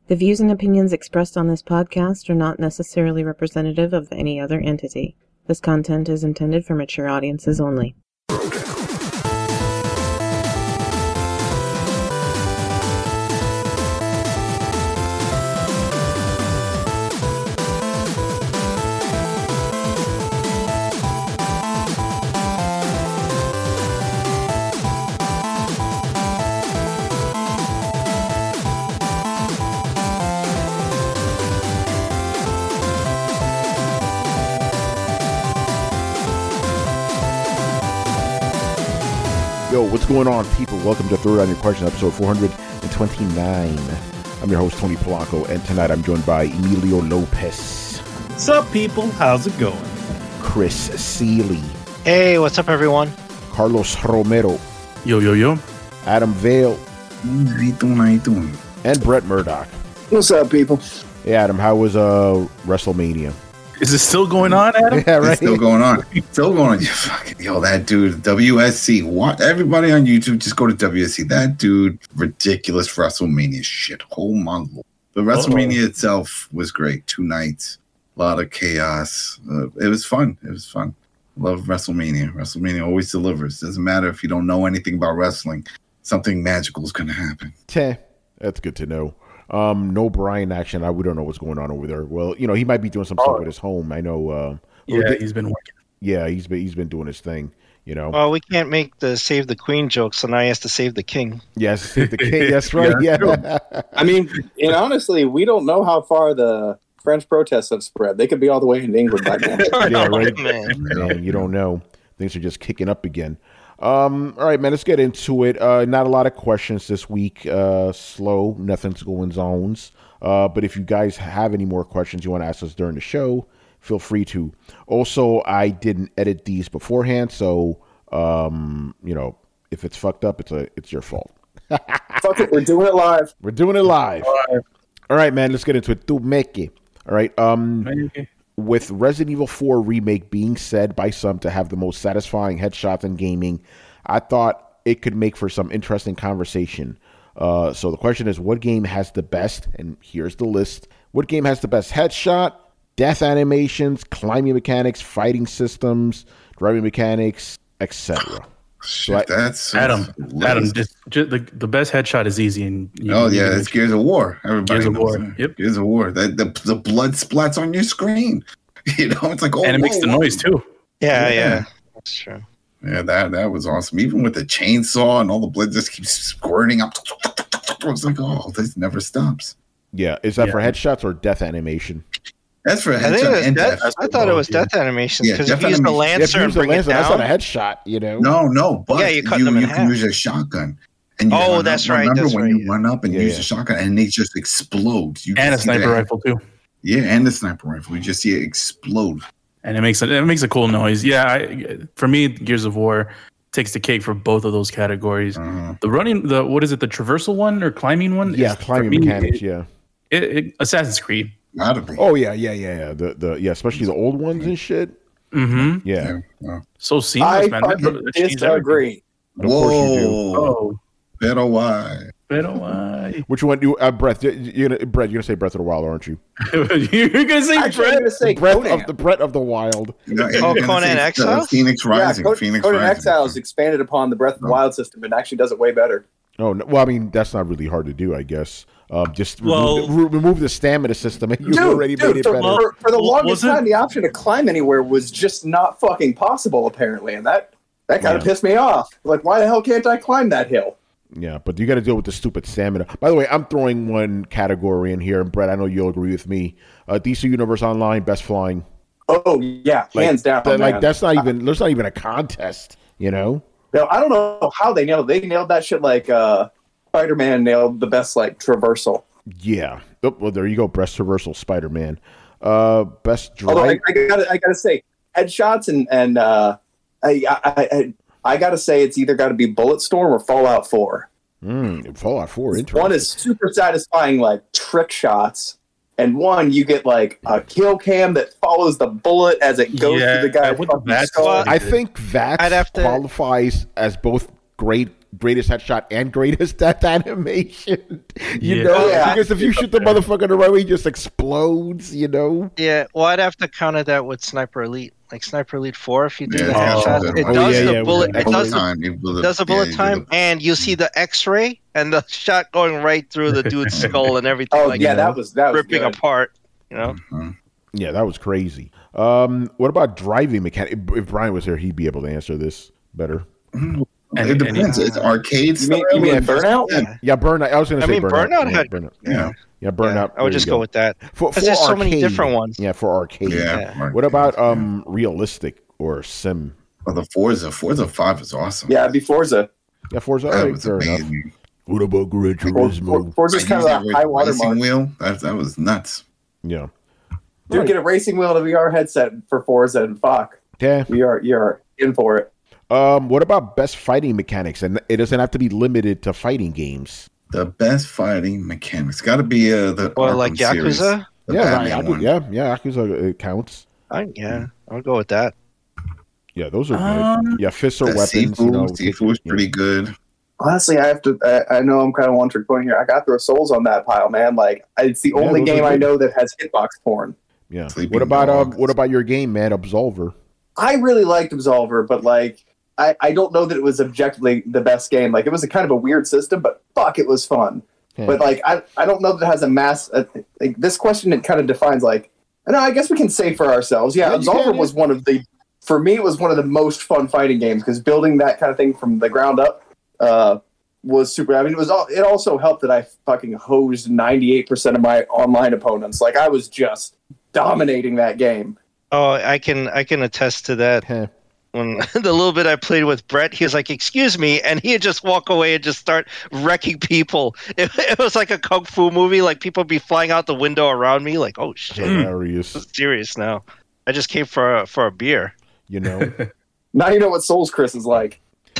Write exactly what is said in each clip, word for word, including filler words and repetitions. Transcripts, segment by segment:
The views and opinions expressed on this podcast are not necessarily representative of any other entity. This content is intended for mature audiences only. Yo, what's going on, people? Welcome to Throw Down Your Question, episode four hundred twenty-nine. I'm your host, Tony Polanco, and tonight I'm joined by Emilio Lopez. What's up, people? How's it going? Chris Seeley. Hey, what's up, everyone? Carlos Romero. Yo, yo, yo. Adam Vale. How you doing? How you doing? And Brett Murdoch. What's up, people? Hey, Adam, how was uh, WrestleMania? Is it still going on, Adam? Yeah, right. It's still going on. Still going on. You fucking, yo, that dude, W S C. What? Everybody on YouTube, just go to W S C. That dude, ridiculous WrestleMania shit. Oh my lord. The WrestleMania Uh-oh. itself was great. Two nights, a lot of chaos. Uh, it was fun. It was fun. Love WrestleMania. WrestleMania always delivers. Doesn't matter if you don't know anything about wrestling. Something magical is going to happen. Teh, that's good to know. Um, no Brian action. I we don't know what's going on over there. Well, you know, he might be doing some oh. stuff with his home. I know. Uh, yeah, he's been working. Yeah, he's been he's been doing his thing. You know. Well, we can't make the save the queen joke, so now he has to save the king. Yes, save the king. That's right. Yeah. yeah. I mean, and honestly, we don't know how far the French protests have spread. They could be all the way in England by now. Yeah, right. Man. Man, you don't know. Things are just kicking up again. Um, all right, man, let's get into it. Uh, not a lot of questions this week. Uh, slow, nothing's going zones. Uh, but if you guys have any more questions you want to ask us during the show, feel free to. Also, I didn't edit these beforehand, so um, you know, if it's fucked up, it's a it's your fault. Fuck it, we're doing it live. We're doing it live. All right, man, let's get into it. Tu meke. All right. Um. Okay. With Resident Evil four Remake being said by some to have the most satisfying headshots in gaming, I thought it could make for some interesting conversation. Uh, so the question is, what game has the best? And here's the list. What game has the best headshot, death animations, climbing mechanics, fighting systems, driving mechanics, et cetera? So that's Adam. Adam, just, just the the best headshot is easy. And you, oh yeah, it's Gears of War. Everybody Gears of knows War. That. Yep, Gears of War. That the the blood splats on your screen. You know, it's like oh, and it whoa, makes the whoa. noise too. Yeah, yeah, yeah, that's true. Yeah, that that was awesome. Even with the chainsaw and all the blood just keeps squirting up. I was like, oh, this never stops. Yeah, is that yeah. for headshots or death animation? That's for I, think it was and death, death. I thought it was death animations because yeah, if you use the lancer yeah, and bring lancer, it down, that's not a headshot, you know. No, no, but yeah, you, cut you, them in you half. can use a shotgun. And you oh, that's up. right. Remember that's when right, you yeah. run up and yeah, use yeah. a shotgun and they just explode. You and a sniper rifle too. Yeah, and the sniper rifle. You just see it explode. And it makes a, it makes a cool noise. Yeah, I, for me, Gears of War takes the cake for both of those categories. Uh-huh. The running, the what is it, the traversal one or climbing one? Yeah, climbing me, mechanics. Yeah, it, it, Assassin's Creed. Oh yeah, yeah, yeah, yeah. The the yeah, especially the old ones and shit. Mm-hmm. Yeah. yeah. Wow. So seamless, I man. fucking disagree. Of course you do. Oh, pero why? Pero why? Which one? You uh, Breath? You're gonna Brett? You're gonna say Breath of the Wild, aren't you? You're gonna say Actually, Brett? I'm gonna say Breath Conan. of the Breath of the Wild. No, oh, Conan Exiles. Phoenix Rising. Yeah, Co- Phoenix Conan Rising. Exiles expanded upon the Breath of the Wild system and actually does it way better. Oh no, well, I mean that's not really hard to do, I guess. Um, just well, remove, the, re- remove the stamina system, and you dude, already dude, made it for, better. For, for the Well, longest wasn't- time, the option to climb anywhere was just not fucking possible, apparently, and that that kind of Yeah. pissed me off. Like, why the hell can't I climb that hill? Yeah, but you got to deal with the stupid stamina. By the way, I'm throwing one category in here, and Brett, I know you'll agree with me. Uh, D C Universe Online, best flying. Oh yeah, Like, hands down. that- like man. that's not even. There's not even a contest. You know. No, I don't know how they nailed it. They nailed that shit like uh, Spider-Man nailed the best like traversal. Yeah. Oh, well, there you go. Best traversal, Spider-Man. Uh, best Although I, drive. I gotta, I gotta say, headshots and and uh, I, I, I, I gotta say it's either got to be Bulletstorm or Fallout four. Mm, Fallout four. Interesting. One is super satisfying, like trick shots, and one you get like a kill cam that follows the bullet as it goes Yeah, through the guy's what fucking that's skull. what- I think that I'd have to- qualifies as both great greatest headshot and greatest death animation. You Yeah. know, Yeah. because if you shoot the motherfucker the right way, he just explodes. You know. Yeah, well, I'd have to counter that with Sniper Elite, like Sniper Elite Four. If you do Yeah, the yeah, headshot, yeah. it Oh, does yeah, the yeah, bullet. with It the does the, time. You bullet- does the bullet yeah, you time, do and you see the X-ray and the shot going right through the dude's skull and everything. Oh like yeah, you know, that was that was ripping good. apart. You know. the- Mhm. Yeah, that was crazy. Um, what about driving mechanic? If, if Brian was here, he'd be able to answer this better. And- It depends. and- It's arcade You mean, style. you mean or- Burnout? Yeah. Yeah, burnout. I was going to I say mean, burnout. Burnout yeah, had- burnout. Yeah. Yeah, burnout. Yeah, I There would just you go. with that. for, Because for there's so many arcade. different ones. Yeah, for arcade. Yeah. Yeah. arcade, What about yeah. um realistic or sim? Oh, the Forza? Forza Five is awesome. Yeah, before Forza. Yeah, Forza. that All right, was fair enough. amazing. What about Gran For, Turismo? Forza's I kind used of that a high racing watermark. wheel. That, that was nuts. Yeah. Dude, Right. get a racing wheel and a V R headset for Forza and fuck. Yeah. You're you're in for it. Um, what about best fighting mechanics? And it doesn't have to be limited to fighting games. The best fighting mechanics got to be uh, the Or Arkham like series. Yakuza. The yeah, Batman Yaku- one. yeah, yeah, Yakuza uh, counts. I, yeah, I'll go with that. Yeah, those are Um, good. Yeah, fists or That weapons. Sifu, You know, Sifu was yeah. pretty good. Honestly, I have to. I, I know I'm kind of one trick point here. I got to throw Souls on that pile, man. Like it's the Yeah, only those are game I good. know that has hitbox porn. Yeah. Sleeping What about um? Dogs. What about your game, man? Absolver. I really liked Absolver, but like I, I don't know that it was objectively the best game. Like it was a kind of a weird system, but fuck, it was fun. Yeah. But like I, I don't know that it has a mass. Uh, like this question, it kind of defines like. No, I guess we can say for ourselves. Yeah, Yeah, you Absolver can, yeah. was one of the. For me, it was one of the most fun fighting games because building that kind of thing from the ground up uh, was super. I mean, it was. All, it also helped that I fucking hosed ninety-eight percent of my online opponents. Like I was just dominating that game. Oh, I can I can attest to that. Heh. When the little bit I played with Brett, he was like, "Excuse me," and he'd just walk away and just start wrecking people. It, it was like a kung fu movie. Like people would be flying out the window around me. Like, oh shit, Hilarious. this is serious now. I just came for a, for a beer. You know. Now you know what Souls Chris is like.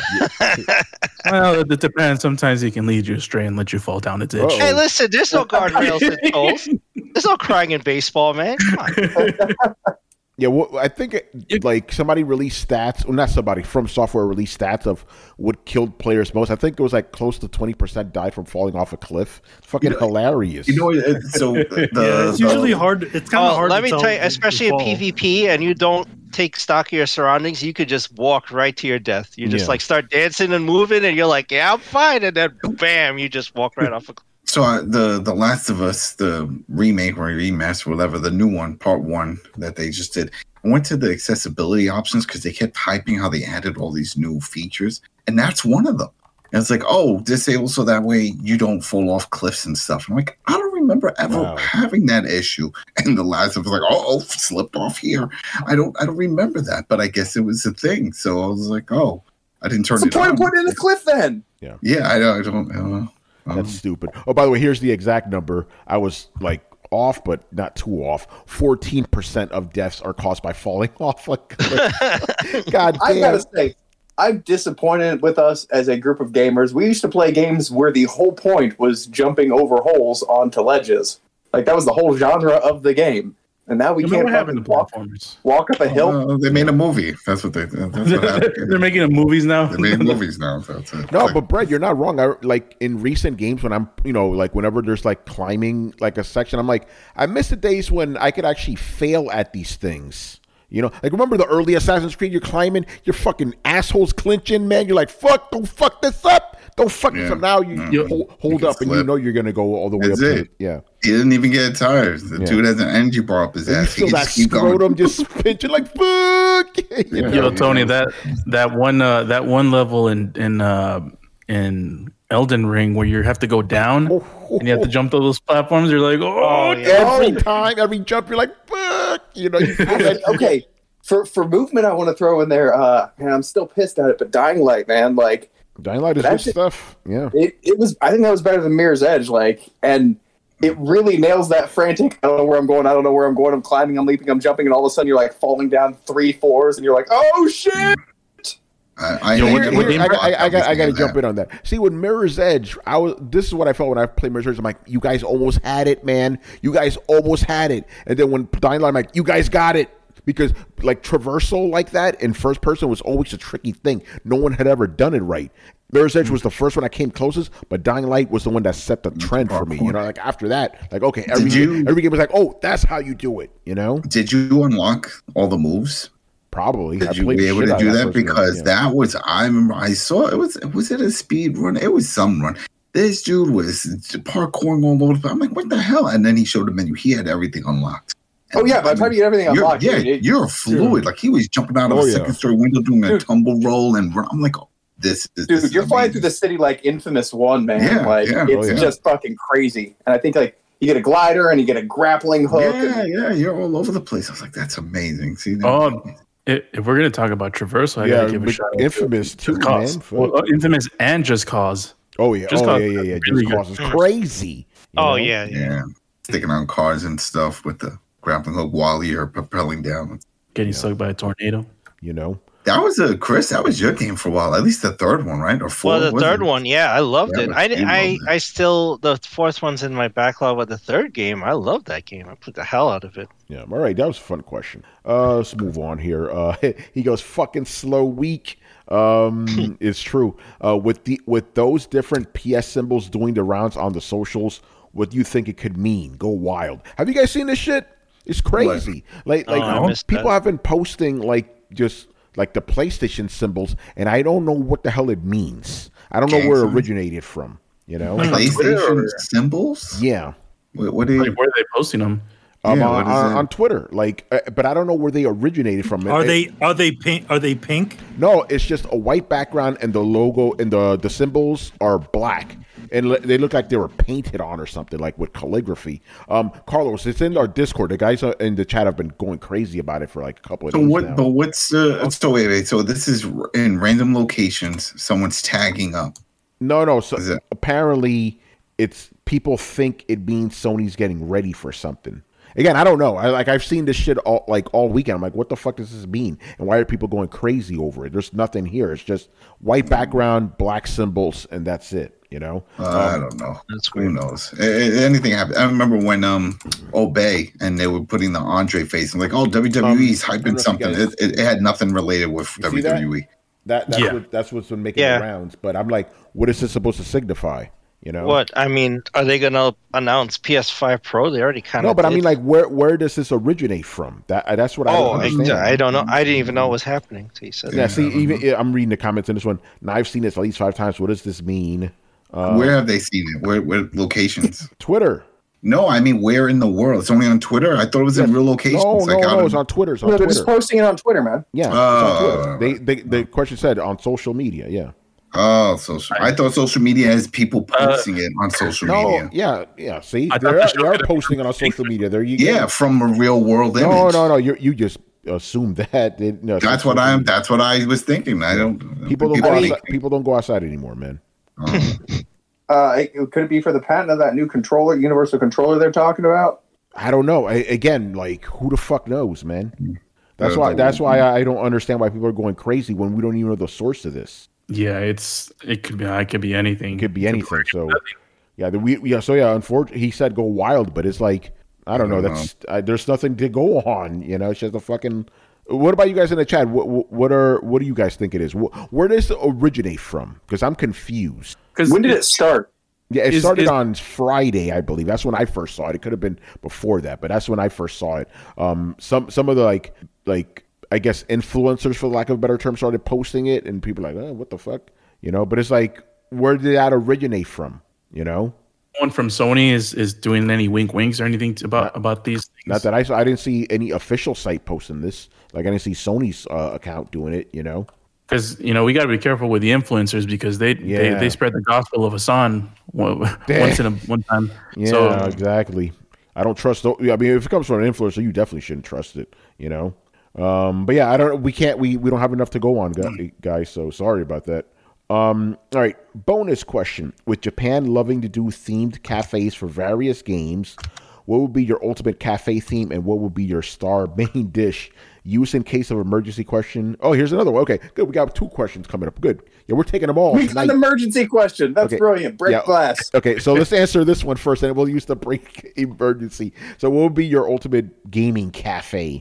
Well, it, it depends. Sometimes he can lead you astray and let you fall down a ditch. Uh-oh. Hey, listen, there's no guardrails in Souls. There's no crying in baseball, man. Come on. Yeah, well, I think it, like somebody released stats, well, not somebody from software released stats of what killed players most. I think it was like close to twenty percent died from falling off a cliff. It's fucking You know- hilarious. You know, it, so the, yeah, it's the- usually hard. It's kind of Oh, hard. let to me tell tell you, if especially in fall. PvP, and you don't take stock of your surroundings, you could just walk right to your death. You just Yeah. like start dancing and moving, and you're like, "Yeah, I'm fine," and then bam, you just walk right off. A So uh, the the Last of Us, the remake or remaster, whatever, the new one, part one that they just did. I went to the accessibility options because they kept hyping how they added all these new features, and that's one of them. And it's like, oh, disable so that way you don't fall off cliffs and stuff. I'm like, I don't remember ever Wow. having that issue. And the Last of Us was like, oh, oh, slipped off here. I don't, I don't remember that, but I guess it was a thing. So I was like, oh, I didn't turn What's the it point on. of putting it in a cliff then? Yeah, I don't, I don't know. Um, That's stupid. Oh, by the way, here's the exact number. I was like off, but not too off. fourteen percent of deaths are caused by falling off a cliff. God I damn. gotta say, I'm disappointed with us as a group of gamers. We used to play games where the whole point was jumping over holes onto ledges. Like that was the whole genre of the game. And now we I mean, can't what happened fucking to walk, platformers? walk up a hill. uh, they made a movie. That's what they. That's what happened. They're making it movies now. They made movies now. So it's a, No, like, but Brett, you're not wrong. I like in recent games when I'm, you know, like whenever there's like climbing like a section, I'm like, I miss the days when I could actually fail at these things. You know, like remember the early Assassin's Creed? You're climbing, your fucking assholes clinching, man. You're like, fuck, don't fuck this up, don't fuck this Yeah. up. Now you, Mm. you hold, hold can up, and you slip. know you're gonna go all the way That's up. To it. it. Yeah, he didn't even get tired. The Yeah. dude has an energy bar up his and you ass. He feel can that just keep going. scrotum just pinching like fuck. You know? Yo, Tony, that that one uh, that one level in in uh, in Elden Ring where you have to go down and you have to jump those platforms. You're like, oh, Oh, yeah. Every time, every jump, you're like, fuck. You know, you feel that. Okay, for for movement, I want to throw in there. Uh, and I'm still pissed at it, but Dying Light, man, like Dying Light is That good shit- stuff. Yeah. it, it was. I think that was better than Mirror's Edge. Like, and it really nails that frantic. I don't know where I'm going. I don't know where I'm going. I'm climbing. I'm leaping. I'm jumping, and all of a sudden you're like falling down three floors, and you're like, oh shit! I, I, Yo, hate what- Here- it what when here, game- I, got, I, I, got, I got to that. jump in on that. See, with Mirror's Edge, I was. This is what I felt when I played Mirror's Edge. I'm like, you guys almost had it, man. You guys almost had it. And then when Dying Light, I'm like, you guys got it. because like traversal like that in first person was always a tricky thing. No one had ever done it right. Mirror's Edge was the first one I came closest, but Dying Light was the one that set the trend for me. You know, like after that, like okay, every you, every game was like, oh, that's how you do it. You know? Did you unlock all the moves? Probably. Did I you be able to do that? Because game, yeah. that was I remember I saw it was was it a speed run? It was some run. This dude was parkouring all over the place. I'm like, what the hell? And then he showed the menu. He had everything unlocked. And oh yeah, by the time you get everything unlocked, yeah, dude, it, you're fluid. Dude. Like he was jumping out of oh, a second yeah. story window doing a dude. tumble roll, and I'm like, oh, this is dude. This you're is flying through the city like Infamous One, man. Yeah, like yeah, it's oh, yeah. just fucking crazy. And I think like you get a glider and you get a grappling hook. Yeah, and, yeah, you're all over the place. I was like, that's amazing. See, oh, if we're gonna talk about traversal, I yeah, gotta give a shout out. Infamous to too, man. Well, Infamous and Just Cause. Oh yeah, Just oh Cause yeah, yeah, yeah. Really Just Cause is crazy. Oh know? yeah, yeah, yeah. Sticking on cars and stuff with the grappling hook while you're propelling down. Getting yeah. sucked by a tornado. You know. That was a Chris. That was your game for a while. At least the third one, right? Or four? Well, the third it? one, yeah, I loved yeah, it. I, I, it. I still the fourth one's in my backlog, but the third game, I love that game. I put the hell out of it. Yeah, all right, that was a fun question. Uh, let's move on here. Uh, he goes fucking slow week. Um, it's true. Uh, with the with those different P S symbols doing the rounds on the socials, what do you think it could mean? Go wild. Have you guys seen this shit? It's crazy. Like like oh, people that. have been posting like just. like the PlayStation symbols, and I don't know what the hell it means. I don't know where it originated from, you know? PlayStation symbols? Yeah. What, what are, you, like, where are they posting them? Um, yeah, on, on, on Twitter, like, uh, but I don't know where they originated from. Are it, they it, are they pink? Are they pink? No, it's just a white background, and the logo and the the symbols are black, and le- they look like they were painted on or something, like with calligraphy. Um, Carlos, it's in our Discord. The guys in the chat have been going crazy about it for like a couple of so days what? now. But what's uh, so wait wait? So this is in random locations. Someone's tagging up. No, no. So it- apparently, it's people think it means Sony's getting ready for something. Again, I don't know. I like I've seen this shit all like all weekend. I'm like, what the fuck does this mean? And why are people going crazy over it? There's nothing here. It's just white background, black symbols, and that's it. You know? Uh, um, I don't know. That's Who knows? A- anything happened. I remember when um Obey and they were putting the Andre face. I'm like, oh, W W E's um, hyping something. Guys, it, it, it had nothing related with W W E. That? That that's yeah. what that's what's been making yeah. the rounds. But I'm like, what is this supposed to signify? You know what I mean? Are they going to announce P S five Pro? They already kind of no, but did. I mean, like, where where does this originate from? That that's what I oh, don't understand. I, I don't know. I didn't even know what was happening. So you said yeah, that. see, even yeah, I'm reading the comments in this one. Now I've seen this at least five times. What does this mean? Uh, where have they seen it? Where where locations? Twitter. No, I mean, where in the world? It's only on Twitter. I thought it was yes. in real locations. No, like, no, no. It's on Twitter. It's on no, they're Twitter. just posting it on Twitter, man. Yeah, uh, it's on Twitter. They, they, the question said on social media. Yeah. Oh, social. I thought social media has people posting uh, it on social no, media. Yeah, yeah. See, they are, they are posting it on social media. There you go. Yeah, from a real world image. No, no, no. You you just assume that. They, no, that's what I'm. That's what I was thinking. I don't. People don't. People, go outside, people don't go outside anymore, man. Oh. uh, it, could it be for the patent of that new controller, universal controller they're talking about? I don't know. I, again, like who the fuck knows, man? That's why. That's why I don't understand why people are going crazy when we don't even know the source of this. Yeah, it's it could be it could be anything. It could be anything. So yeah, the, we yeah. So yeah, unfortunately, he said go wild, but it's like I don't know. That's uh, there's nothing to go on. You know, it's just a fucking. What about you guys in the chat? What what are what do you guys think it is? Where does it originate from? Because I'm confused. When did it start? Yeah, it is, started is, on Friday, I believe. That's when I first saw it. It could have been before that, but that's when I first saw it. Um, some some of the like like. I guess influencers, for lack of a better term, started posting it, and people are like, oh, what the fuck? You know, but it's like, where did that originate from? You know? No one from Sony is, is doing any wink winks or anything to, about, not, about these things. Not that I saw. I didn't see any official site posting this. Like, I didn't see Sony's uh, account doing it, you know? Because, you know, we got to be careful with the influencers because they, yeah. they they spread the gospel of Hassan once in a one time. Yeah, so, exactly. I don't trust. I mean, if it comes from an influencer, you definitely shouldn't trust it, you know? Um, but yeah, I don't. We can't. We, we don't have enough to go on, guys. So sorry about that. Um, all right. Bonus question: with Japan loving to do themed cafes for various games, what would be your ultimate cafe theme, and what would be your star main dish? Use in case of emergency question. Oh, here's another one. Okay, good. We got two questions coming up. Good. Yeah, we're taking them all. We got an emergency question. That's okay. brilliant. Break yeah. glass. Okay, so let's answer this one first, and we'll use the break emergency. So, what would be your ultimate gaming cafe?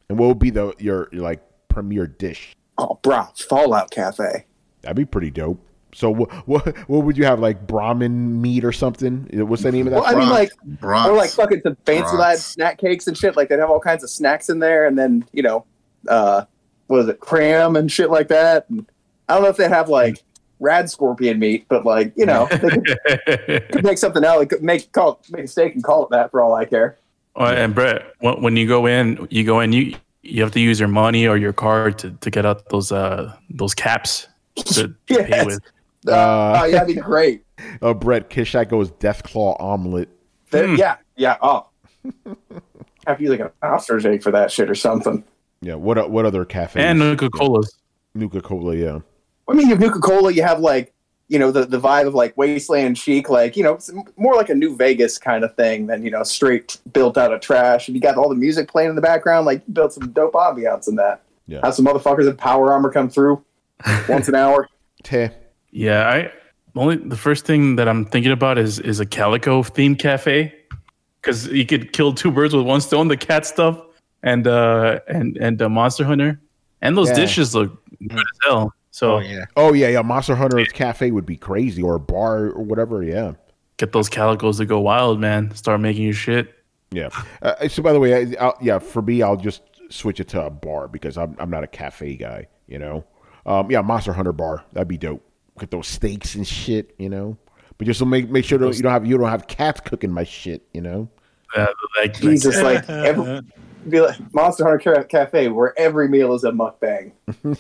And what would be the your, your like premier dish? Oh, bro, Fallout Cafe. That'd be pretty dope. So what what what would you have, like Brahmin meat or something? What's the name of that? Well, I mean, like Brats. or like fucking some fancy lad Brats. snack cakes and shit. Like they'd have all kinds of snacks in there, and then you know, uh, what is it, cram and shit like that. And I don't know if they have like rad scorpion meat, but like you know, they could, could make something out. Like make call it, make a steak and call it that for all I care. Oh, and Brett, when when you go in, you go in, you you have to use your money or your card to, to get out those uh those caps to, to Yes. pay with. Uh, Uh, oh yeah, that'd be great. Uh, Brett Kishak goes Deathclaw omelet. That- Hmm. Yeah, yeah. Oh, have to use like an ostrich egg for that shit or something. Yeah. What o- what other cafes? And Nuka Colas. Nuka Cola. Yeah. I mean, you have Nuka Cola. You have like you know the the vibe of like wasteland chic, like you know it's more like a New Vegas kind of thing than you know straight built out of trash. And you got all the music playing in the background, like you built some dope ambiance in that. Yeah. Have some motherfuckers in power armor come through once an hour. Teh. Yeah, I only the first thing that I'm thinking about is is a Calico themed cafe, because you could kill two birds with one stone: the cat stuff and uh and and the Monster Hunter, and those Yeah. dishes look good as hell. So Oh yeah. Oh yeah, yeah. Monster Hunter's cafe would be crazy, or a bar or whatever. Yeah. get those calicos to go wild, man. Start making your shit. Yeah. Uh, so by the way, I, I'll, yeah, for me, I'll just switch it to a bar because I'm I'm not a cafe guy. You know. Um, yeah, Monster Hunter bar. That'd be dope. Get those steaks and shit, you know. But just to make make sure that you don't have you don't have cats cooking my shit, you know. Uh, like, Jesus, like every, be like Monster Hunter Ca- Cafe, where every meal is a mukbang.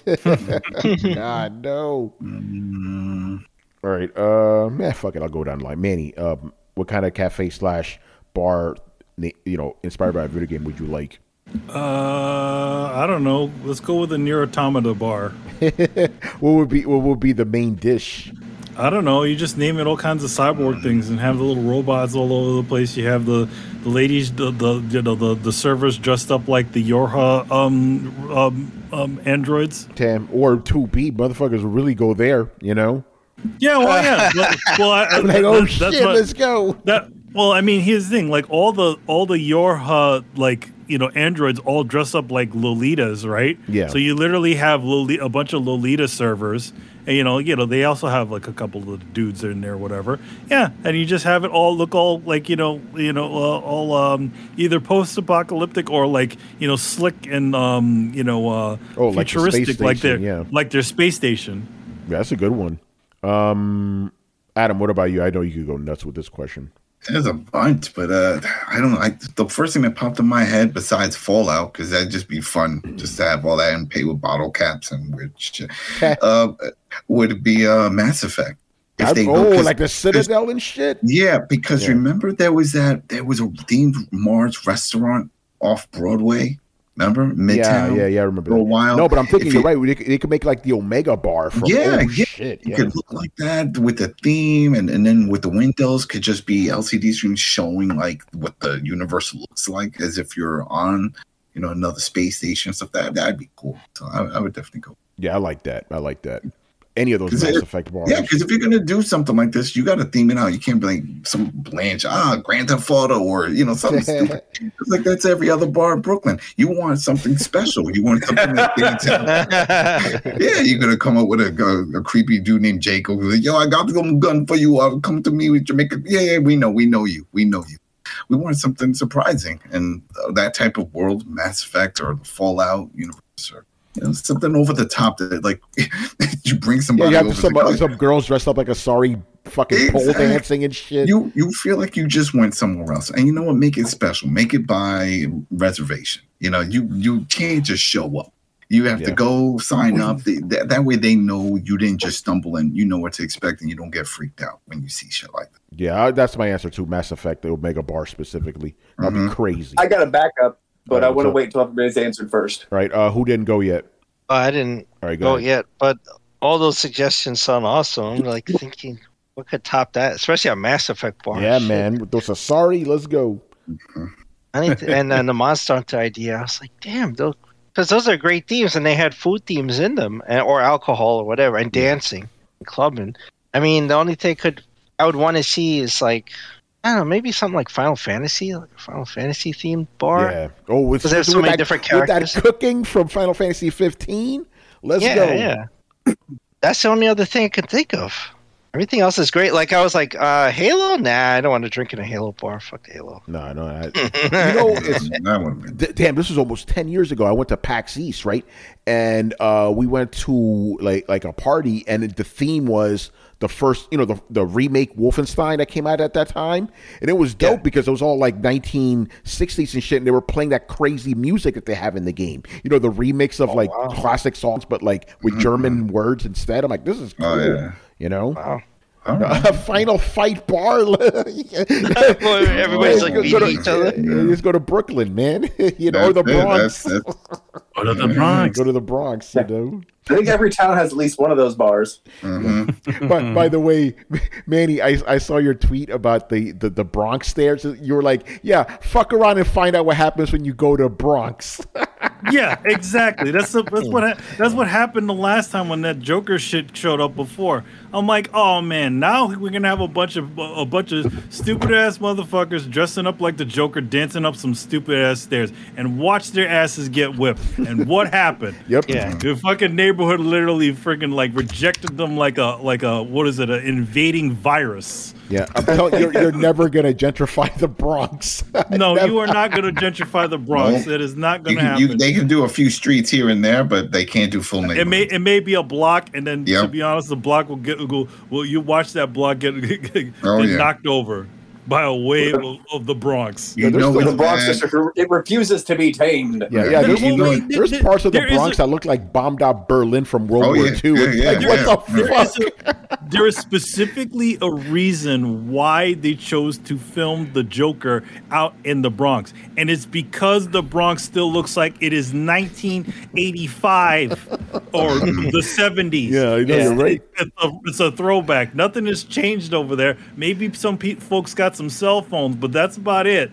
God no. Mm, All right. Uh, yeah, fuck it. I'll go down the line. Manny, um, what kind of cafe slash bar, you know, inspired by a video game would you like? Uh, I don't know. Let's go with the Nier Automata bar. What would be what would be the main dish? I don't know. You just name it all kinds of cyborg things and have the little robots all over the place. You have the, the ladies, the, the you know the, the servers dressed up like the Yorha um um um androids. Tam or two B motherfuckers really go there, you know. Yeah, well, yeah. But, well, I, I, I'm like, oh that- shit, that's what- let's go. That well, I mean, here's the thing: like all the all the Yorha like you know androids all dress up like Lolitas, right? Yeah. So you literally have Loli- a bunch of Lolita servers, and you know, you know, they also have like a couple of dudes in there, whatever. Yeah, and you just have it all look all like you know, you know, uh, all um, either post-apocalyptic or like you know, slick and um, you know, uh, Oh, like the space futuristic, like their station, yeah. like their space station. Yeah, that's a good one. Um, Adam, what about you? I know you could go nuts with this question. there's a bunch, but uh, I don't know. I, the first thing that popped in my head, besides Fallout, because that'd just be fun, just to have all that and pay with bottle caps and weird shit, uh, would be uh, Mass Effect. If I'd- they go- oh, 'cause- like the Citadel and shit. Yeah, because Yeah. remember there was that there was a themed Mars restaurant off Broadway. Remember Midtown? Yeah, yeah, yeah. I remember For a that. while. No, but I'm thinking If you're it- right. They could, they could make like the Omega bar from Yeah, oh, yeah. shit. It Yeah. could look like that with the theme, and, and then with the windows could just be L C D screens showing like what the universe looks like, as if you're on, you know, another space station and stuff. That that'd be cool. So I, I would definitely go. Yeah, I like that. I like that. Any of those 'Cause Mass it- Effect bars. Yeah, because if you're gonna do something like this, you got to theme it out. You can't be like some Blanche, ah, Grand Theft Auto, or you know something stupid. It's like that's every other bar in Brooklyn. You want something special. You want something that stands out. Yeah, you're gonna come up with a, a, a creepy dude named Jacob. Like, yo, I got the gun for you. Uh, come to me with Jamaica. Yeah, yeah, we know, we know you, we know you. We want something surprising, and uh, that type of world, Mass Effect or the Fallout universe, or you know, something over the top that like you bring Yeah, somebody you have over some, the some girls dressed up like a sorry fucking pole Exactly. dancing and shit. you you feel like you just went somewhere else, and you know what? Make it special. Make it by reservation. You know, you you can't just show up. You have Yeah. to go sign up. They, that, that way, they know you didn't just stumble in. You know what to expect, and you don't get freaked out when you see shit like that. Yeah, I- that's my answer to Mass Effect, the Omega bar specifically. That'd Mhm. be crazy. I got a backup, but Alright, I what's want to up? wait until everybody's answered first. All right, uh, who didn't go yet? Oh, I didn't All right, go go ahead. yet, but all those suggestions sound awesome. I'm like thinking, what could top that? Especially a Mass Effect bar. Yeah, Shit. man. With those Asari, let's go. I need to, and then the Monster Hunter idea. I was like, damn, those because those are great themes, and they had food themes in them, and, or alcohol or whatever, and dancing, and clubbing. I mean, the only thing could I would want to see is like I don't know, maybe something like Final Fantasy, like a Final Fantasy themed bar. Yeah. Oh, with, Because there's so with many that, different with characters. that cooking from Final Fantasy fifteen. Let's yeah, go. yeah. That's the only other thing I could think of. Everything else is great. Like I was like, uh, Halo? Nah, I don't want to drink in a Halo bar. Fuck Halo. No, no. I, you know, it's, d- damn, this was almost ten years ago. I went to PAX East, right? And uh, we went to like like a party, and the theme was the first, you know, the the remake Wolfenstein that came out at that time, and it was dope yeah. because it was all like nineteen sixties and shit, and they were playing that crazy music that they have in the game. You know, the remix of oh, like wow. classic songs, but like with mm-hmm. German words instead. I'm like, this is cool. Oh, yeah. You know, wow. Right. A final fight bar. Everybody's like beating each other. You just go to Brooklyn, man. You know, or the Bronx. That's, that's... Go to the Bronx. Go to the Bronx. You know. I think every town has at least one of those bars. Mm-hmm. But by the way, Manny, I, I saw your tweet about the, the, the Bronx stairs. You were like, yeah, fuck around and find out what happens when you go to Bronx. Yeah, exactly. That's the, that's what ha- that's what happened the last time when that Joker shit showed up before. I'm like, oh man, now we're gonna have a bunch of a bunch of stupid ass motherfuckers dressing up like the Joker, dancing up some stupid ass stairs, and watch their asses get whipped. And what happened? Yep. Yeah. The fucking neighborhood literally freaking like rejected them like a like a what is it? An invading virus. Yeah, I'm telling you, you're, you're never gonna gentrify the Bronx. No, never. You are not gonna gentrify the Bronx. It is not gonna you can, happen. You, they can do a few streets here and there, but they can't do full neighborhood. It may it may be a block, and then yep. to be honest, the block will get go. Well, you watch that block get, get, get oh, yeah. knocked over by a wave of, of the Bronx. You know the Bronx district, it refuses to be tamed. Yeah, yeah. There's, you know, there's parts of the Bronx a, that look like bombed out Berlin from World oh, War yeah, Two. Yeah, it's yeah, like, yeah, what yeah. the there fuck? Is a, there is specifically a reason why they chose to film the Joker out in the Bronx, and it's because the Bronx still looks like it is nineteen eighty-five or the seventies. Yeah, I know, you're right. It's a, it's a throwback. Nothing has changed over there. Maybe some pe- folks got some cell phones, but that's about it.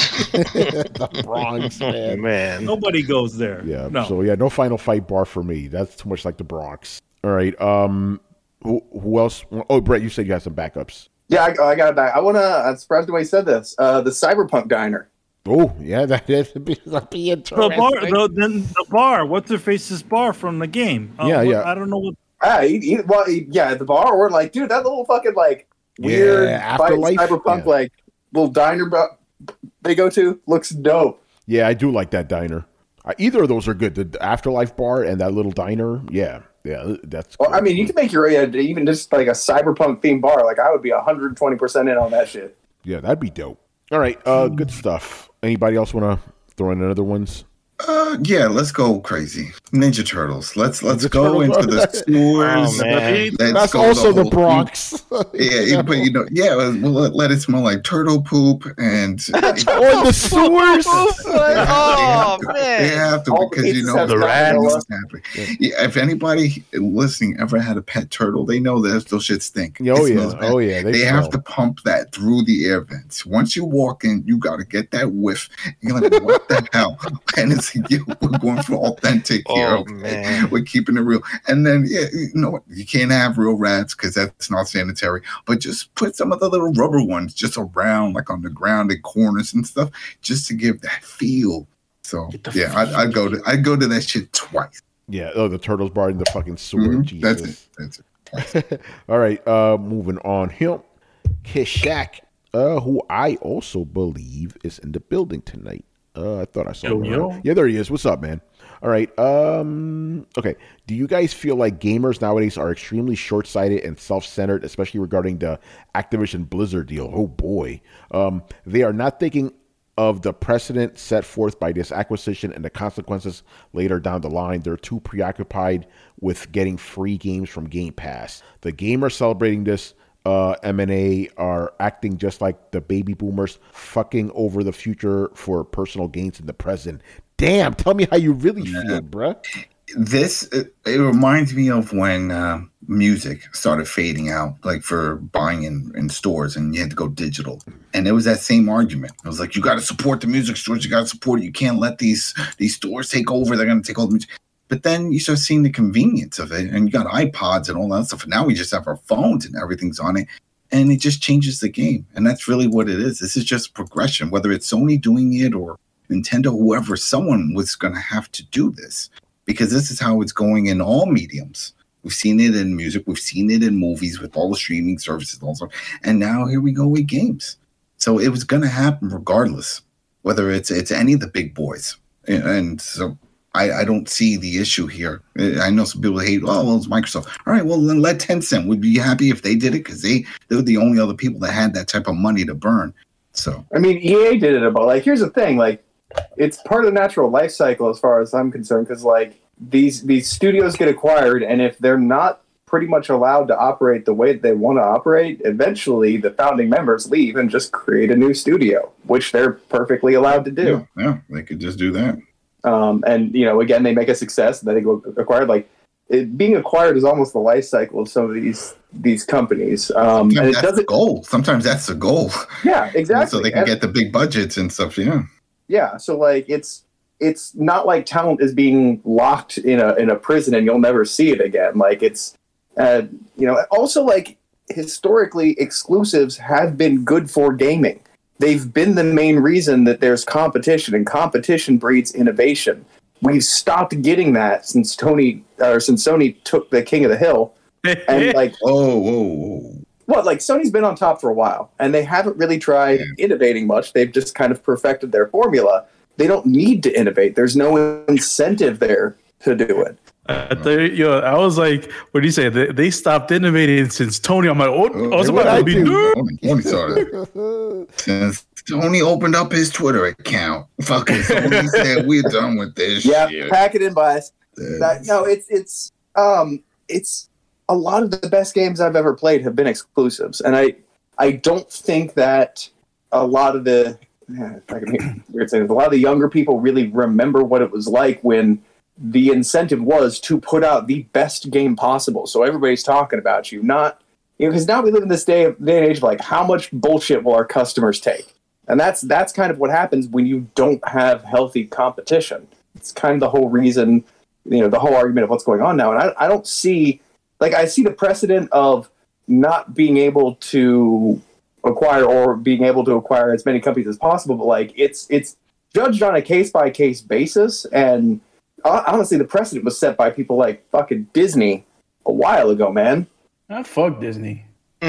The Bronx, man. man. Nobody goes there. Yeah. No. So yeah, no final fight bar for me. That's too much like the Bronx. All right. Um, who, who else? Oh, Brett, you said you had some backups. Yeah, I, I got it back. I want to. I'm surprised the way he said this. Uh, the Cyberpunk Diner. Oh yeah, that is be, be interesting. The bar, the, then the bar. What's her face's bar from the game? Uh, yeah, what, yeah. I don't know what. Ah, he, he, well, he, yeah, at the bar. We're like, dude, that little fucking like weird yeah, afterlife cyberpunk yeah. like little diner they go to looks dope. Yeah, I do like that diner. Uh, either of those are good. The Afterlife bar and that little diner. Yeah, yeah, that's. Well, cool. I mean, you can make your yeah, even just like a cyberpunk themed bar. Like I would be one hundred twenty percent in on that shit. Yeah, that'd be dope. All right, uh, good stuff. Anybody else want to throw in another ones? Uh, yeah, let's go crazy. Ninja Turtles. Let's let's Ninja go Turtles. into the sewers. Oh, That's also the, the Bronx. yeah, you, but you know, yeah, well, let, let it smell like turtle poop and or the sewers. Oh they man, they have to All because the you know the rats. Yeah. Yeah, if anybody listening ever had a pet turtle, they know that those shit stink. Oh yeah, oh yeah. They, they have to pump that through the air vents. Once you walk in, you got to get that whiff. You're like, what the hell? And it's you, we're going for authentic oh, here. Man. We're keeping it real. And then, yeah, you know what? You can't have real rats because that's not sanitary. But just put some of the little rubber ones just around, like on the ground and corners and stuff, just to give that feel. So yeah, I'd, I'd go to I'd go to that shit twice. Yeah. Oh, the Turtles bar in the fucking sewer. Mm-hmm. Jesus. That's it. That's it. All right. Uh, moving on. Him, Kishak, uh, who I also believe is in the building tonight. Uh, I thought I saw yo, him. yo. Yeah, there he is. What's up, man? All right. Um. Okay. Do you guys feel like gamers nowadays are extremely short-sighted and self-centered, especially regarding the Activision Blizzard deal? Oh boy. Um. They are not thinking of the precedent set forth by this acquisition and the consequences later down the line. They're too preoccupied with getting free games from Game Pass. The gamers celebrating this uh, M and A are acting just like the baby boomers, fucking over the future for personal gains in the present. Damn, tell me how you really yeah. feel, bruh. This, it, it reminds me of when uh, music started fading out, like for buying in, in stores, and you had to go digital. And it was that same argument. It was like, you got to support the music stores. You got to support it. You can't let these these stores take over. They're going to take all the music. But then you start seeing the convenience of it, and you got iPods and all that stuff. And now we just have our phones and everything's on it. and it just changes the game. And that's really what it is. This is just progression, whether it's Sony doing it or Nintendo, whoever, someone was going to have to do this because this is how it's going in all mediums. We've seen it in music. We've seen it in movies with all the streaming services also. And now here we go with games. So it was going to happen regardless, whether it's it's any of the big boys. And, and so I, I don't see the issue here. I know some people hate, oh, well, it's Microsoft. All right, well, then let Tencent. We'd be happy if they did it because they, they were the only other people that had that type of money to burn. So I mean, E A did it about, like, here's the thing. Like, it's part of the natural life cycle as far as I'm concerned because, like, these these studios get acquired, and if they're not pretty much allowed to operate the way that they want to operate, eventually the founding members leave and just create a new studio, which they're perfectly allowed to do. Yeah, yeah they could just do that. Um, and, you know, again, they make a success, then they go acquired. Like, it, being acquired is almost the life cycle of some of these these companies. Um, and it that's doesn't, the goal. Sometimes that's the goal. Yeah, exactly. So they can and, get the big budgets and stuff, yeah. Yeah, so, like, it's it's not like talent is being locked in a in a prison and you'll never see it again. Like, it's, uh, you know, also, like, historically, exclusives have been good for gaming. They've been the main reason that there's competition, and competition breeds innovation. We've stopped getting that since Tony or since Sony took the King of the Hill. And like, oh, whoa, whoa. What, like, Sony's been on top for a while, and they haven't really tried yeah. innovating much. They've just kind of perfected their formula. They don't need to innovate. There's no incentive there to do it. Uh, there, yo, I was like, what do you say? They, they stopped innovating since Tony. I'm like, oh, I was about to be new. Tony started. Since Tony opened up his Twitter account, fucking Tony said, "We're done with this." Yeah, shit. pack it in, boys. That, no, it's it's um it's a lot of the best games I've ever played have been exclusives, and I I don't think that a lot of the I can weird saying a lot of the younger people really remember what it was like when the incentive was to put out the best game possible. So everybody's talking about you, not, you know, because now we live in this day, of, day and age of like, how much bullshit will our customers take? And that's that's kind of what happens when you don't have healthy competition. It's kind of the whole reason, you know, the whole argument of what's going on now. And I, I don't see, like, I see the precedent of not being able to acquire or being able to acquire as many companies as possible, but like, it's it's judged on a case by case basis. And honestly, the precedent was set by people like fucking Disney a while ago, man. Ah, fuck Disney.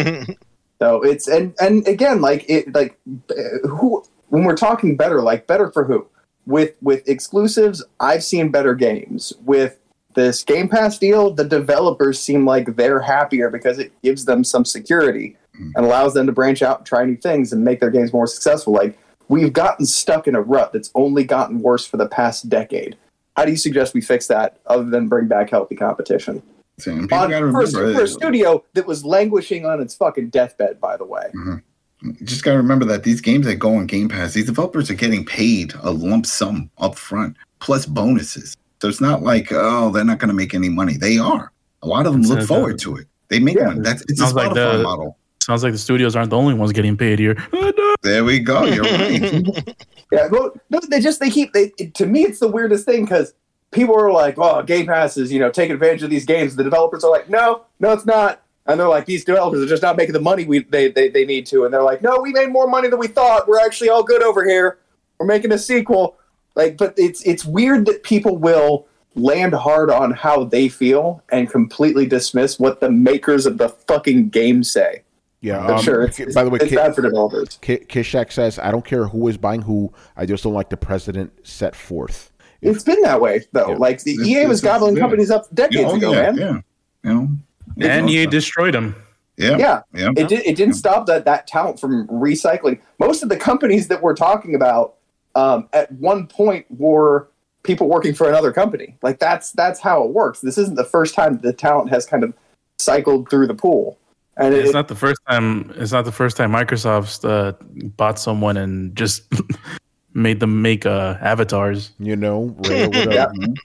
So it's and and again, like it, like who when we're talking better, like better for who? With with exclusives, I've seen better games. With this Game Pass deal, the developers seem like they're happier because it gives them some security and allows them to branch out and try new things and make their games more successful. Like, we've gotten stuck in a rut that's only gotten worse for the past decade. How do you suggest we fix that other than bring back healthy competition? On, for, for a studio that was languishing on its fucking deathbed, by the way. Mm-hmm. You just got to remember that these games that go on Game Pass, these developers are getting paid a lump sum up front, plus bonuses. So it's not like, oh, they're not going to make any money. They are. A lot of them look forward to it. They make yeah. money. That's, it's a Spotify like the, model. Sounds like the studios aren't the only ones getting paid here. There we go. You're right. Yeah, well, no, they just, they keep, they, to me, it's the weirdest thing because people are like, oh, Game Pass is, you know, taking advantage of these games. The developers are like, no, no, it's not. And they're like, these developers are just not making the money we they, they, they need to. And they're like, no, we made more money than we thought. We're actually all good over here. We're making a sequel. Like, but it's it's weird that people will land hard on how they feel and completely dismiss what the makers of the fucking game say. Yeah, but um, sure. It's, it's, by the way, it's K- bad for developers. K- Kishak says, I don't care who is buying who. I just don't like the precedent set forth. If, it's been that way, though. Yeah. Like, the it's, E A was gobbling yeah. companies up decades yeah, ago, yeah, man. Yeah, you know, and E A destroyed them. Yeah, yeah. yeah. It, did, it didn't yeah. stop that, that talent from recycling. Most of the companies that we're talking about um, at one point were people working for another company. Like, that's that's how it works. This isn't the first time the talent has kind of cycled through the pool. And it's it, not the first time. It's not the first time Microsoft uh, bought someone and just made them make uh, avatars. You know, yeah.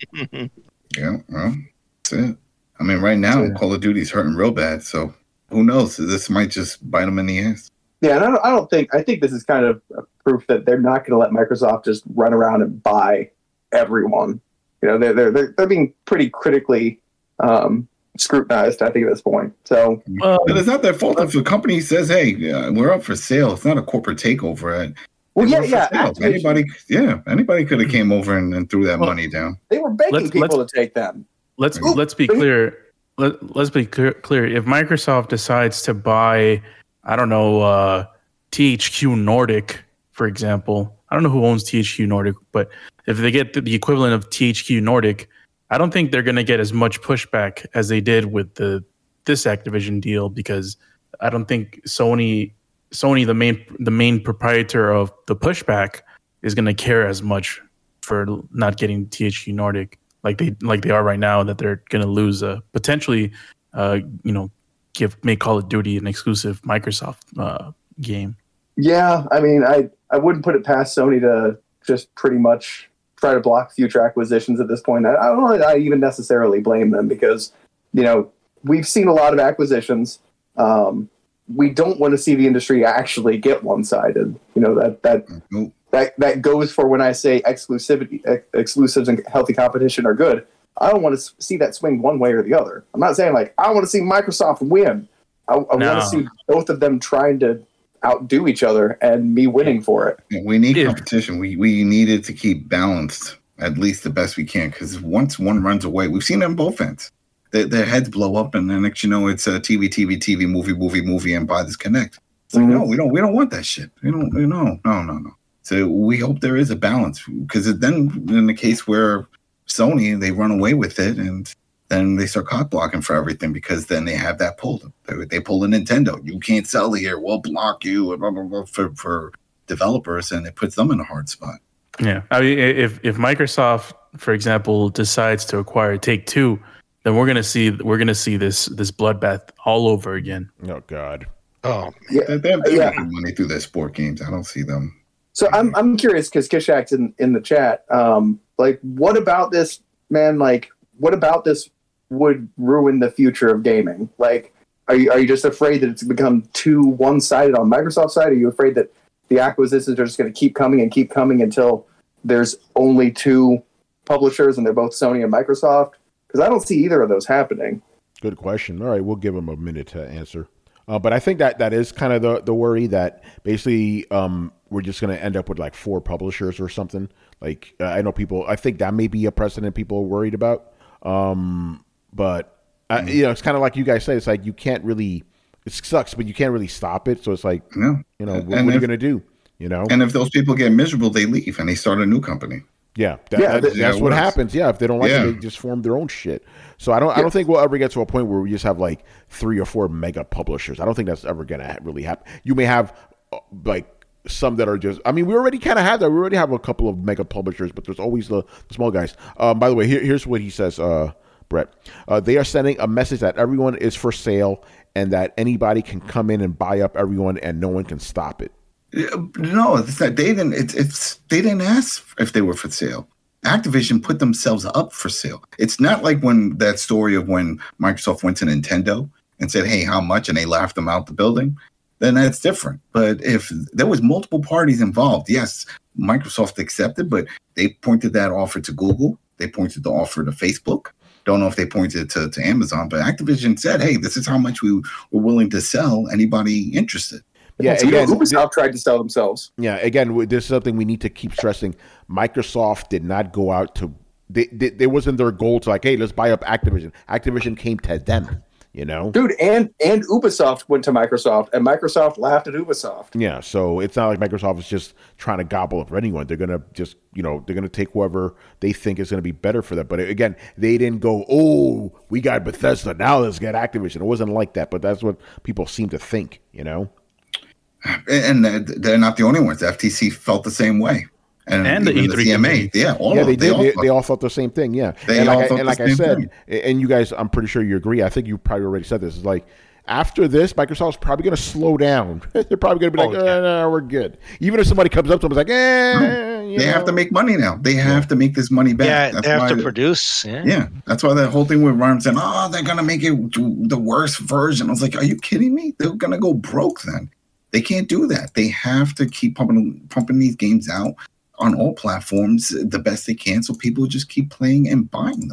yeah, well, that's it. I mean, right now, yeah. Call of Duty's hurting real bad. So who knows? This might just bite them in the ass. Yeah, and I don't, I don't think. I think this is kind of a proof that they're not going to let Microsoft just run around and buy everyone. You know, they're they're they're, they're being pretty critically. Um, scrutinized, I think, at this point. So, um, but it's not their fault if the company says, "Hey, uh, we're up for sale." It's not a corporate takeover. Well, yeah, yeah. Anybody, yeah, anybody could have came over and, and threw that well, money down. They were begging let's, people let's, to take them. Let's Ooh, let's be clear. Let, let's be clear, clear. If Microsoft decides to buy, I don't know, uh, T H Q Nordic, for example, I don't know who owns T H Q Nordic, but if they get the equivalent of T H Q Nordic, I don't think they're going to get as much pushback as they did with the this Activision deal, because I don't think Sony Sony the main the main proprietor of the pushback is going to care as much for not getting T H Q Nordic like they like they are right now, that they're going to lose a potentially uh, you know give make Call of Duty an exclusive Microsoft uh, game. Yeah, I mean, I I wouldn't put it past Sony to just pretty much try to block future acquisitions at this point. I, I don't know that I even necessarily blame them, because, you know, we've seen a lot of acquisitions. Um, we don't want to see the industry actually get one-sided. You know, that that mm-hmm. that that goes for when I say exclusivity, ex- exclusives and healthy competition are good. I don't want to see that swing one way or the other. I'm not saying like I want to see Microsoft win. I, I no. want to see both of them trying to outdo each other and me winning for it. Yeah, we need yeah. competition. We we needed to keep balanced at least the best we can, because once one runs away, we've seen it on both ends. Their, their heads blow up, and then next you know it's a T V, T V, T V, movie, movie, movie, and buy this connect. It's like, mm-hmm. no, we don't we don't want that shit. We don't. We, no, no, no, no. So we hope there is a balance, because then in the case where Sony they run away with it and then they start cock blocking for everything, because then they have that pull. They, they pull a Nintendo. You can't sell here. We'll block you blah, blah, blah, for, for developers, and it puts them in a hard spot. Yeah. I mean, if, if Microsoft, for example, decides to acquire Take-Two, then we're going to see we're going to see this this bloodbath all over again. Oh, God. Oh, yeah. They, they, they yeah. make money through their sport games. I don't see them. So I'm I'm curious, because Kishak's in, in the chat. Um, like, what about this, man? Like, what about this would ruin the future of gaming? Like, are you are you just afraid that it's become too one-sided on Microsoft's side? Are you afraid that the acquisitions are just going to keep coming and keep coming until there's only two publishers and they're both Sony and Microsoft? Because I don't see either of those happening. Good question. All right, we'll give them a minute to answer. Uh, but I think that that is kind of the, the worry, that basically um, we're just going to end up with like four publishers or something. Like, uh, I know people, I think that may be a precedent people are worried about. Um, But, uh, mm-hmm. you know, it's kind of like you guys say, it's like you can't really, it sucks, but you can't really stop it. So it's like, no. you know, what, what if, are you going to do? You know? And if those people get miserable, they leave and they start a new company. Yeah, that, yeah that, that's what happens. Yeah, if they don't like yeah. it, they just form their own shit. So I don't, yeah. I don't think we'll ever get to a point where we just have like three or four mega publishers. I don't think that's ever going to really happen. You may have uh, like some that are just, I mean, we already kind of have that. We already have a couple of mega publishers, but there's always the, the small guys. Um, by the way, here, here's what he says, uh, Brett. Uh, they are sending a message that everyone is for sale and that anybody can come in and buy up everyone and no one can stop it. No, it's not, they didn't. It's, it's they didn't ask if they were for sale. Activision put themselves up for sale. It's not like when that story of when Microsoft went to Nintendo and said, "Hey, how much?" and they laughed them out the building. Then that's different. But if there was multiple parties involved, yes, Microsoft accepted, but they pointed that offer to Google. They pointed the offer to Facebook. Don't know if they pointed to, to Amazon, but Activision said, "Hey, this is how much we were willing to sell. Anybody interested?" Yeah, so again, Ubisoft tried to sell themselves. Yeah, again, this is something we need to keep stressing. Microsoft did not go out to. They, they, they wasn't their goal to like, hey, let's buy up Activision. Activision came to them. You know, dude, and and Ubisoft went to Microsoft, and Microsoft laughed at Ubisoft. Yeah, so it's not like Microsoft is just trying to gobble up anyone. They're gonna just, you know, they're gonna take whoever they think is gonna be better for them. But again, they didn't go, oh, we got Bethesda, now let's get Activision. It wasn't like that, but that's what people seem to think. You know, and they're not the only ones. The F T C felt the same way. And, and the E three C M A, yeah, all yeah, of they they did. All they, thought, they all thought the same thing, yeah. They and all like, thought I, and like I said, thing. And you guys, I'm pretty sure you agree. I think you probably already said this. It's like after this, Microsoft's probably going to slow down. They're probably going to be like, oh, yeah. oh, no, we're good. Even if somebody comes up to them, it's like, eh, no, you they know. have to make money now. They have yeah. to make this money back. Yeah, that's they have why to they, produce. Yeah. yeah, that's why that whole thing with Ryan saying, oh, they're going to make it the worst version. I was like, are you kidding me? They're going to go broke then. They can't do that. They have to keep pumping, pumping these games out on all platforms the best they can, so people just keep playing and buying them.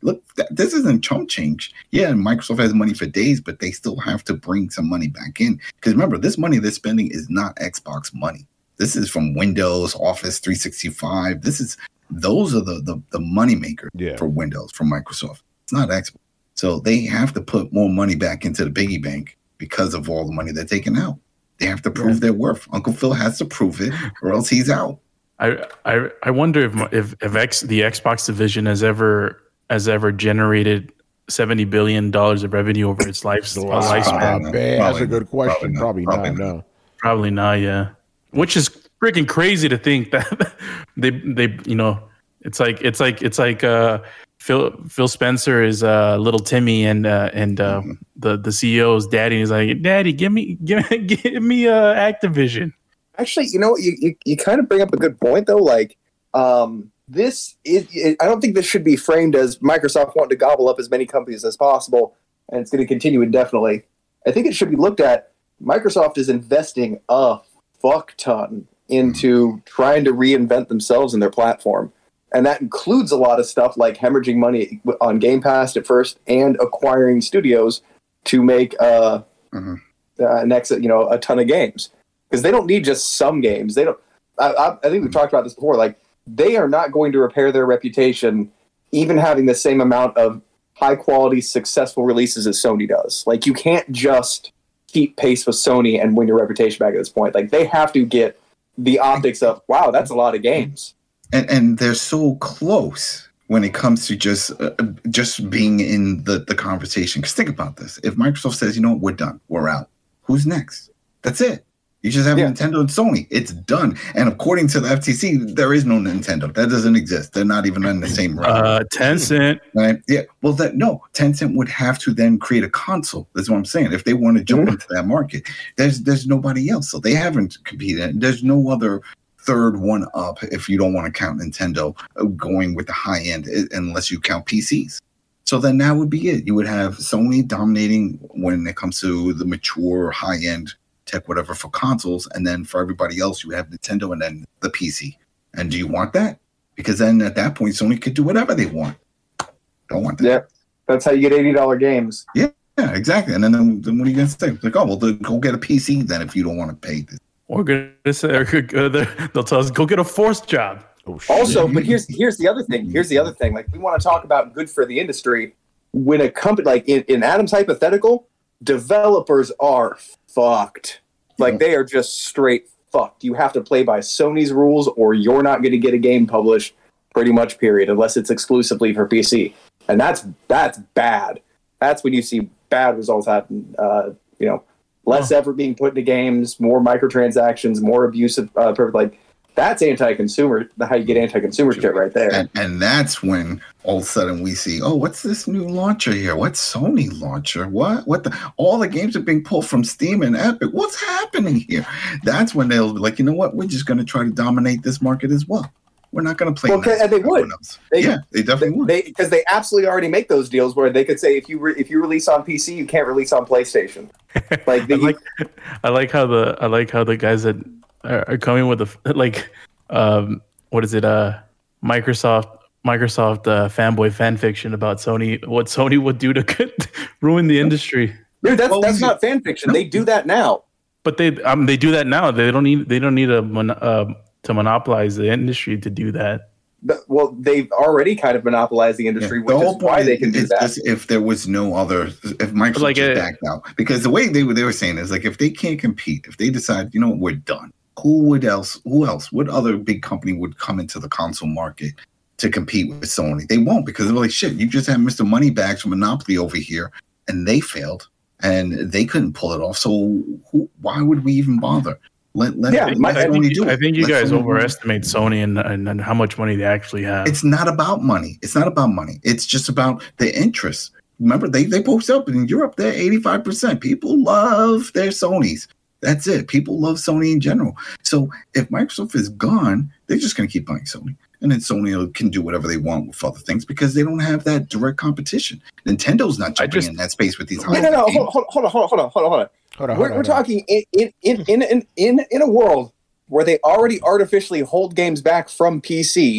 look, th- this isn't chump change. Yeah, Microsoft has money for days, but they still have to bring some money back in. Because remember, this money they're spending is not Xbox money. This is from Windows, Office three sixty-five. This is those are the the, the money maker yeah. for Windows, from Microsoft. It's not Xbox. So they have to put more money back into the piggy bank because of all the money they're taking out. They have to prove yeah. their worth. Uncle Phil has to prove it, or else he's out. I I, I wonder if if, if X, the Xbox division has ever has ever generated seventy billion dollars of revenue over its life, wow. lifespan. Probably, That's a good question. Probably, probably not. Probably not. No. Probably not. Yeah. Which is freaking crazy to think that they they you know it's like it's like it's like uh, Phil Phil Spencer is uh, little Timmy and uh, and uh, mm-hmm. the the C E O's daddy. He's like, Daddy, give me give give me uh, Activision. Actually, you know, you, you you kind of bring up a good point though. Like, um, this is it, I don't think this should be framed as Microsoft wanting to gobble up as many companies as possible, and it's going to continue indefinitely. I think it should be looked at. Microsoft is investing a fuck ton into trying to reinvent themselves and their platform. And that includes a lot of stuff like hemorrhaging money on Game Pass at first and acquiring studios to make uh, mm-hmm. uh, next, you know, a ton of games. Because they don't need just some games. They don't. I, I, I think we've talked about this before. Like, they are not going to repair their reputation, even having the same amount of high quality, successful releases as Sony does. Like, you can't just keep pace with Sony and win your reputation back at this point. Like, they have to get the optics of, wow, that's a lot of games. And and they're so close when it comes to just uh, just being in the, the conversation. Because think about this. If Microsoft says, you know what, we're done, we're out, who's next? That's it. You just have yeah. Nintendo and Sony. It's done. And according to the F T C, there is no Nintendo. That doesn't exist. They're not even on the same route. Uh, Tencent. Right? Yeah. Well, that no. Tencent would have to then create a console. That's what I'm saying. If they want to jump mm-hmm. into that market, there's there's nobody else. So they haven't competed. There's no other third one up if you don't want to count Nintendo going with the high end, unless you count P Cs. So then that would be it. You would have Sony dominating when it comes to the mature high end tech, whatever, for consoles, and then for everybody else, you have Nintendo and then the P C. And do you want that? Because then at that point, Sony could do whatever they want. Don't want that. Yeah, that's how you get eighty dollars games. Yeah, yeah, exactly. And then, then, then what are you going to say? Like, oh, well, then go get a P C then if you don't want to pay this. Or gonna say, they'll tell us, go get a forced job. Oh, also, but here's here's the other thing. Here's the other thing. Like, we want to talk about good for the industry. When a company, like in, in Adam's hypothetical, developers are fucked. Like, they are just straight fucked. You have to play by Sony's rules or you're not going to get a game published, pretty much, period, unless it's exclusively for P C. And that's that's bad. That's when you see bad results happen. Uh, you know, less oh. effort being put into games, more microtransactions, more abusive, uh, like, that's anti-consumer, how you get anti-consumer shit right there. And, and that's when all of a sudden we see, oh, what's this new launcher here? What's Sony launcher? What? What the? All the games are being pulled from Steam and Epic. What's happening here? That's when they'll be like, you know what? We're just going to try to dominate this market as well. We're not going to play. Well, nice and they would. They, yeah, they definitely they, would. Because they, they absolutely already make those deals where they could say, if you re, if you release on P C, you can't release on PlayStation. Like, they, I like, I like how the I like how the guys that are coming with the like, um, what is it? Uh, Microsoft Microsoft uh, fanboy fan fiction about Sony. What Sony would do to ruin the industry. Dude, that's well, that's not fan fiction. No. They do that now. But they um they do that now. They don't need they don't need a mon- uh, to monopolize the industry to do that. But, well, they've already kind of monopolized the industry, yeah, the which is why they can do that. If there was no other, if Microsoft like just a, backed out, because the way they were they were saying is like, if they can't compete, if they decide, you know, we're done. Who would else? Who else? What other big company would come into the console market to compete with Sony? They won't, because they're like, shit, you just had Mister Moneybags from Monopoly over here, and they failed, and they couldn't pull it off. So who, why would we even bother? Let, let yeah, my, I, think, do I think you let guys Sony overestimate Sony and, and, and how much money they actually have. It's not about money. It's not about money. It's just about the interests. Remember, they, they post up in Europe, they're eighty-five percent. People love their Sonys. That's it. People love Sony in general. So if Microsoft is gone, they're just going to keep buying Sony. And then Sony can do whatever they want with other things because they don't have that direct competition. Nintendo's not jumping just, in that space with these. No, no, no. Hold, hold, hold on, hold on, hold on, hold on. Hold on we're hold we're on, talking in, in, in, in, in, in a world where they already artificially hold games back from P C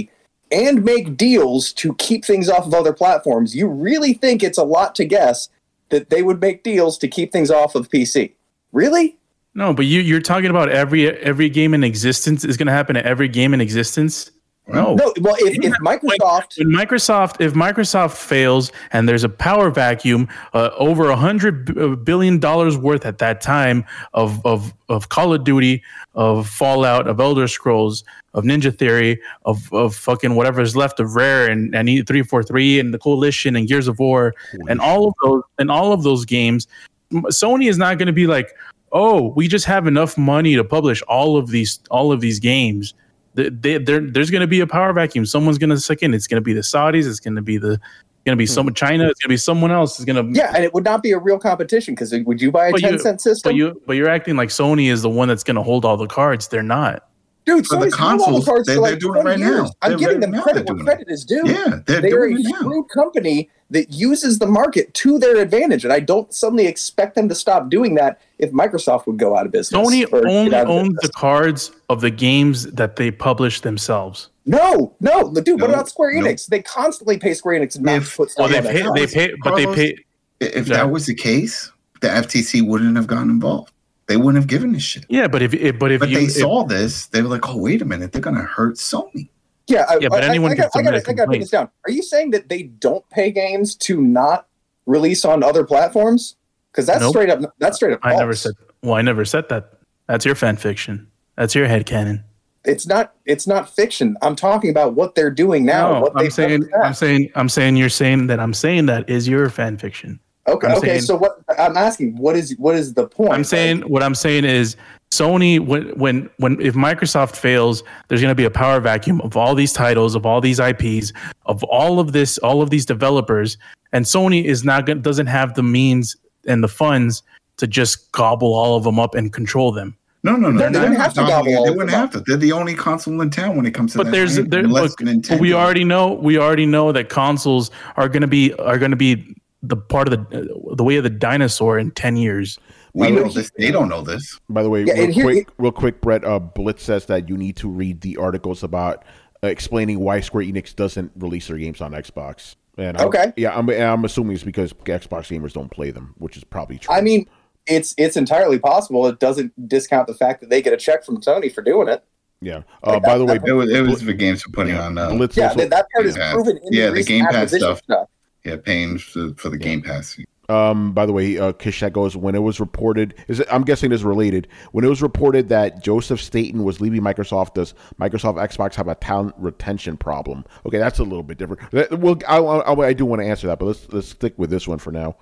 and make deals to keep things off of other platforms, you really think it's a lot to guess that they would make deals to keep things off of P C? Really? No, but you, you're talking about every every game in existence is going to happen to every game in existence. No, no. Well, if, if Microsoft, when, when Microsoft, if Microsoft fails and there's a power vacuum, uh, over a hundred billion dollars worth at that time of of of Call of Duty, of Fallout, of Elder Scrolls, of Ninja Theory, of of fucking whatever's left of Rare and and three forty-three and the Coalition and Gears of War Holy and all of those and all of those games, Sony is not going to be like, oh, we just have enough money to publish all of these all of these games. They, they, there's going to be a power vacuum. Someone's going to suck in. It's going to be the Saudis. It's going to be the going to be some China. It's going to be someone else. It's going to yeah, and it would not be a real competition because would you buy a ten cent system? But you but you're acting like Sony is the one that's going to hold all the cards. They're not. Dude, for the consoles, the they, like they're doing it right years. now. I'm they're giving right them credit where credit it. is due. Yeah, they're, they're doing a it now. shrewd company that uses the market to their advantage, and I don't suddenly expect them to stop doing that if Microsoft would go out of business. Sony only owns business. the cards of the games that they publish themselves. No, no, dude. No, what about Square no. Enix? They constantly pay Square Enix and not If- put stuff Well, they on pay, their they cards. pay, but they Carlos, pay. If Yeah. that was the case, the F T C wouldn't have gotten involved. They wouldn't have given this shit. Yeah, but if, if but if But you they if, saw this, they were like, "Oh, wait a minute, they're going to hurt Sony." Yeah, I, Yeah, but I, anyone I, can I, got, I, submit got, a I got to put complaint. this down. Are you saying that they don't pay games to not release on other platforms? Because that's Nope. straight up. That's straight up. I false. never said. Well, I never said that. That's your fan fiction. That's your headcanon. It's not. It's not fiction. I'm talking about what they're doing now. No, what I'm they've saying. done in the I'm past. saying. I'm saying. You're saying that. I'm saying that is your fan fiction. Okay. I'm okay. saying- so what? I'm asking. What is? What is the point? I'm saying what I'm saying is Sony when when when if Microsoft fails, there's going to be a power vacuum of all these titles, of all these I Ps, of all of this, all of these developers, and Sony is not going doesn't have the means and the funds to just gobble all of them up and control them. No, no, no. They- they they're wouldn't not have to dominating gobble it. all They of wouldn't them have to. They're the only console in town when it comes to But that. there's lane, there unless look, Nintendo. we already know we already know that consoles are going to be are going to be the part of the the way of the dinosaur in ten years. We By the know way, this. They don't know this. By the way, Yeah, real and here- quick, real quick, Brett. Uh, Blitz says that you need to read the articles about uh, explaining why Square Enix doesn't release their games on Xbox. And I'm- Okay. yeah, I'm, I'm assuming it's because Xbox gamers don't play them, which is probably true. I mean, it's it's entirely possible. It doesn't discount the fact that they get a check from Sony for doing it. yeah. Uh, by the way, It was, it was the games for putting on. Uh, Blitz Yeah, also, that, that part is Game Pass. proven in Yeah, the, the recent Game Pass acquisition stuff. yeah, paying for, for the Game Pass. Um, by the way, uh, Kishak goes, when it was reported, is it, I'm guessing this is related. When it was reported that Joseph Staten was leaving Microsoft, does Microsoft Xbox have a talent retention problem? Okay, that's a little bit different. That- Well, I, I, I do want to answer that, but let's let's stick with this one for now.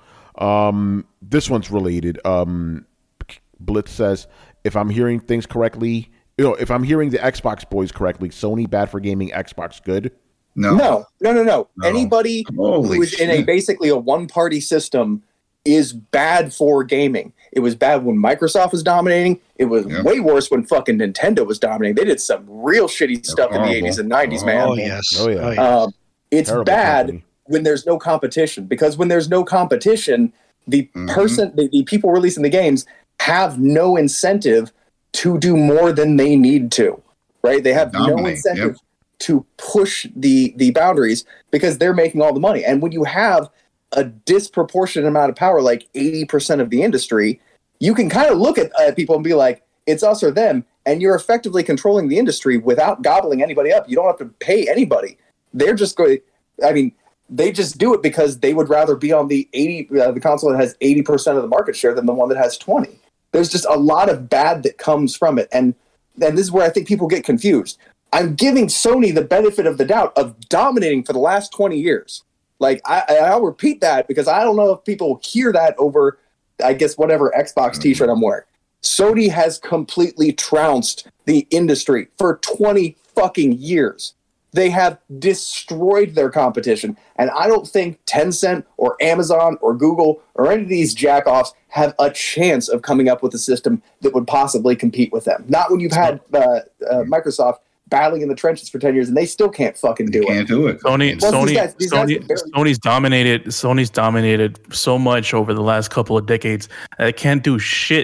Um, this one's related. Um, Blitz says, if I'm hearing things correctly, you know, if I'm hearing the Xbox boys correctly, Sony bad for gaming, Xbox good. No, No, no, no, no. No. Anybody Holy who is in a shit. basically a one-party system is bad for gaming. It was bad when Microsoft was dominating. It was Yeah. way worse when fucking Nintendo was dominating. They did some real shitty stuff in the horrible. eighties and nineties, man. Oh yes. Oh, yeah. Oh, yeah. Um, it's Terrible bad company. when there's no competition, because when there's no competition, the Mhm. person, the, the people releasing the games have no incentive to do more than they need to, right? They have no Dominate, incentive yep. to push the the boundaries because they're making all the money. And when you have a disproportionate amount of power, like eighty percent of the industry, you can kind of look at uh, people and be like, it's us or them, and you're effectively controlling the industry without gobbling anybody up. You don't have to pay anybody. They're just going, I mean, they just do it because they would rather be on the eighty, uh, the console that has eighty percent of the market share than the one that has twenty. There's just a lot of bad that comes from it. And, and this is where I think people get confused. I'm giving Sony the benefit of the doubt of dominating for the last twenty years. Like, I, I'll repeat that because I don't know if people will hear that over, I guess, whatever Xbox t-shirt I'm wearing. Sony has completely trounced the industry for twenty fucking years. They have destroyed their competition. And I don't think Tencent or Amazon or Google or any of these jackoffs have a chance of coming up with a system that would possibly compete with them. Not when you've had uh, uh, Microsoft battling in the trenches for ten years and they still can't fucking do You it. can't do it. Sony, Plus, Sony, these guys- these guys Sony, are very- Sony's dominated. Sony's dominated so much over the last couple of decades that it can't do shit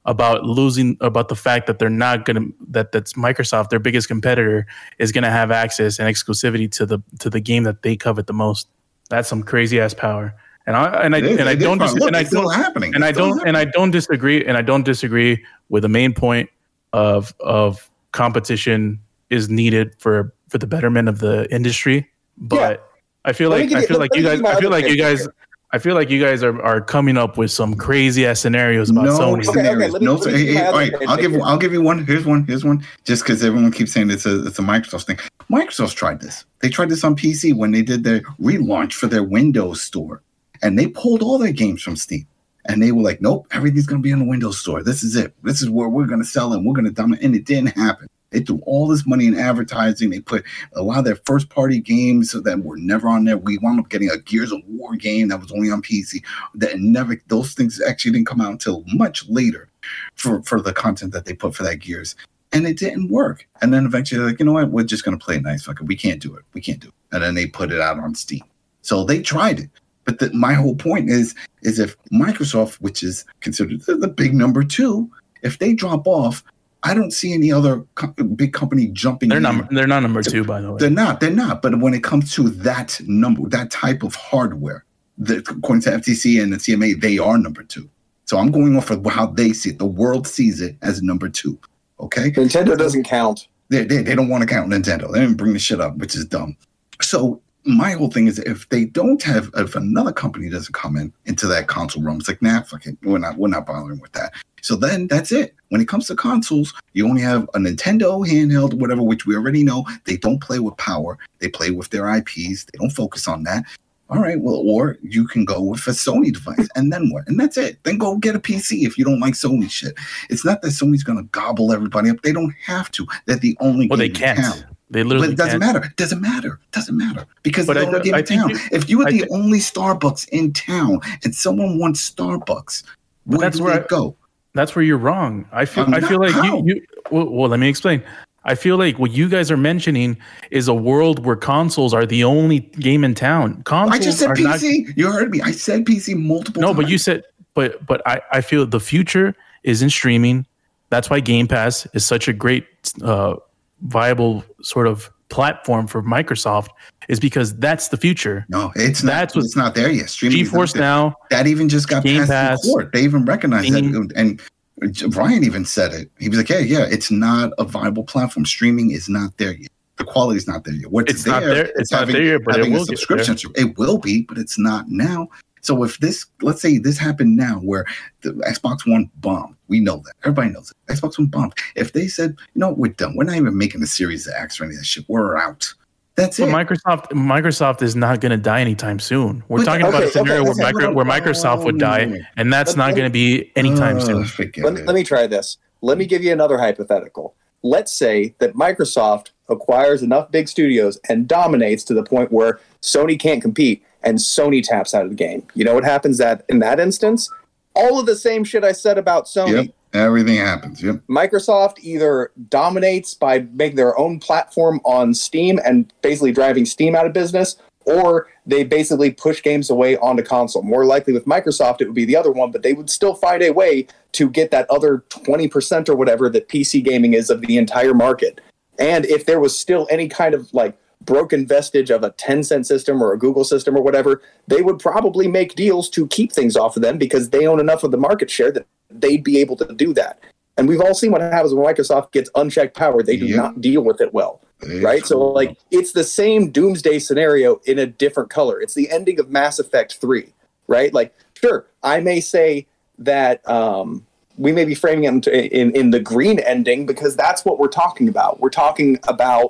about losing, about the fact that they're not going to, that that's Microsoft, their biggest competitor, is going to have access and exclusivity to the to the game that they covet the most. That's some crazy ass power. And I and I It is, and I it is don't fun. dis- Look, and I it's still don't happening. and It's I still don't and I don't disagree and I don't disagree with the main point of of competition is needed for for the betterment of the industry. But Yeah. I feel Let me like give I you- feel let- like let you me guys give you my I feel other like you take guys here. I feel like you guys are, are coming up with some crazy ass scenarios about no Sony. Okay, scenarios. okay, let me- no, let me hey, give you hey, my all other right. take I'll give here. I'll give you one. Here's one. Here's one. Just because everyone keeps saying it's a it's a Microsoft thing. Microsoft's tried this. They tried this on P C when they did their relaunch for their Windows store, and they pulled all their games from Steam. And they were like, nope, everything's going to be in the Windows store. This is it. This is where we're going to sell it. We're going to dominate. And it didn't happen. They threw all this money in advertising. They put a lot of their first party games that were never on there. We wound up getting a Gears of War game that was only on P C. That never, those things actually didn't come out until much later for, for the content that they put for that Gears. And it didn't work. And then eventually they're like, you know what? We're just going to play it nice. Fuck it. We can't do it. We can't do it. And then they put it out on Steam. So they tried it. But the, my whole point is, is if Microsoft, which is considered the, the big number two, if they drop off, I don't see any other co- big company jumping They're in. not they're not number two, by the way. They're not. They're not. But when it comes to that number, that type of hardware, the, according to F T C and the C M A, they are number two. So I'm going off of how they see it. The world sees it as number two. Okay? Nintendo doesn't count. They, they, they don't want to count Nintendo. They didn't bring the shit up, which is dumb. So my whole thing is, if they don't have, if another company doesn't come in into that console room, it's like, nah, fuck it, we're not, we're not bothering with that. So then that's it. When it comes to consoles, you only have a Nintendo handheld, whatever, which we already know they don't play with power. They play with their I Ps. They don't focus on that. All right, well, or you can go with a Sony device, and then what? And that's it. Then go get a P C if you don't like Sony shit. It's not that Sony's going to gobble everybody up. They don't have to. They're the only Well, game they in can't. town. They literally But it doesn't can't. matter. It doesn't matter. It doesn't matter because But they're I the only do- game I in think town. you- If you were I the thi- only Starbucks in town and someone wants Starbucks, where that's do where they I- go? That's where you're wrong. I feel. I'm I feel not. like How? you. you well, well, let me explain. I feel like what you guys are mentioning is a world where consoles are the only game in town. Consoles I just said are not. P C. You heard me. I said P C multiple No, times. but you said. But but I I feel the future is in streaming. That's why Game Pass is such a great, uh, viable sort of platform for Microsoft. Is because that's the future. No, it's not. That's what- It's not there yet. Streaming is not GeForce there. Now. That even just got Game passed Pass, in court. They even recognized Steam. that. And Ryan even said it. He was like, yeah, yeah, it's not a viable platform. Streaming is not there yet. The quality's not there yet. What's It's there, not there. is It's not having, there yet, but it having will a get subscription. It will be, but it's not now. So if this, let's say this happened now where the Xbox One bombed, we know that. Everybody knows it. Xbox One bombed. If they said, you know, we're done. We're not even making the Series X or any of that shit. We're out. That's But it. Microsoft Microsoft is not going to die anytime soon. We're But- talking about okay, a scenario okay, where, okay, micro, where Microsoft would die, and that's Let- not let going to be anytime Uh, soon. forget Let me, it. let me try this. Let me give you another hypothetical. Let's say that Microsoft acquires enough big studios and dominates to the point where Sony can't compete and Sony taps out of the game. You know what happens that in that instance? All of the same shit I said about Sony. Yep. Everything happens. Yep. Microsoft either dominates by making their own platform on Steam and basically driving Steam out of business, or they basically push games away onto console. More likely with Microsoft, it would be the other one, but they would still find a way to get that other twenty percent or whatever that P C gaming is of the entire market. And if there was still any kind of like broken vestige of a Tencent system or a Google system or whatever, they would probably make deals to keep things off of them because they own enough of the market share that they'd be able to do that. And we've all seen what happens when Microsoft gets unchecked power. They do Yep. not deal with it well. It's Right? So, cool. like, it's the same doomsday scenario in a different color. It's the ending of Mass Effect three, right? Like, sure, I may say that um, we may be framing it into, in, in the green ending because that's what we're talking about. We're talking about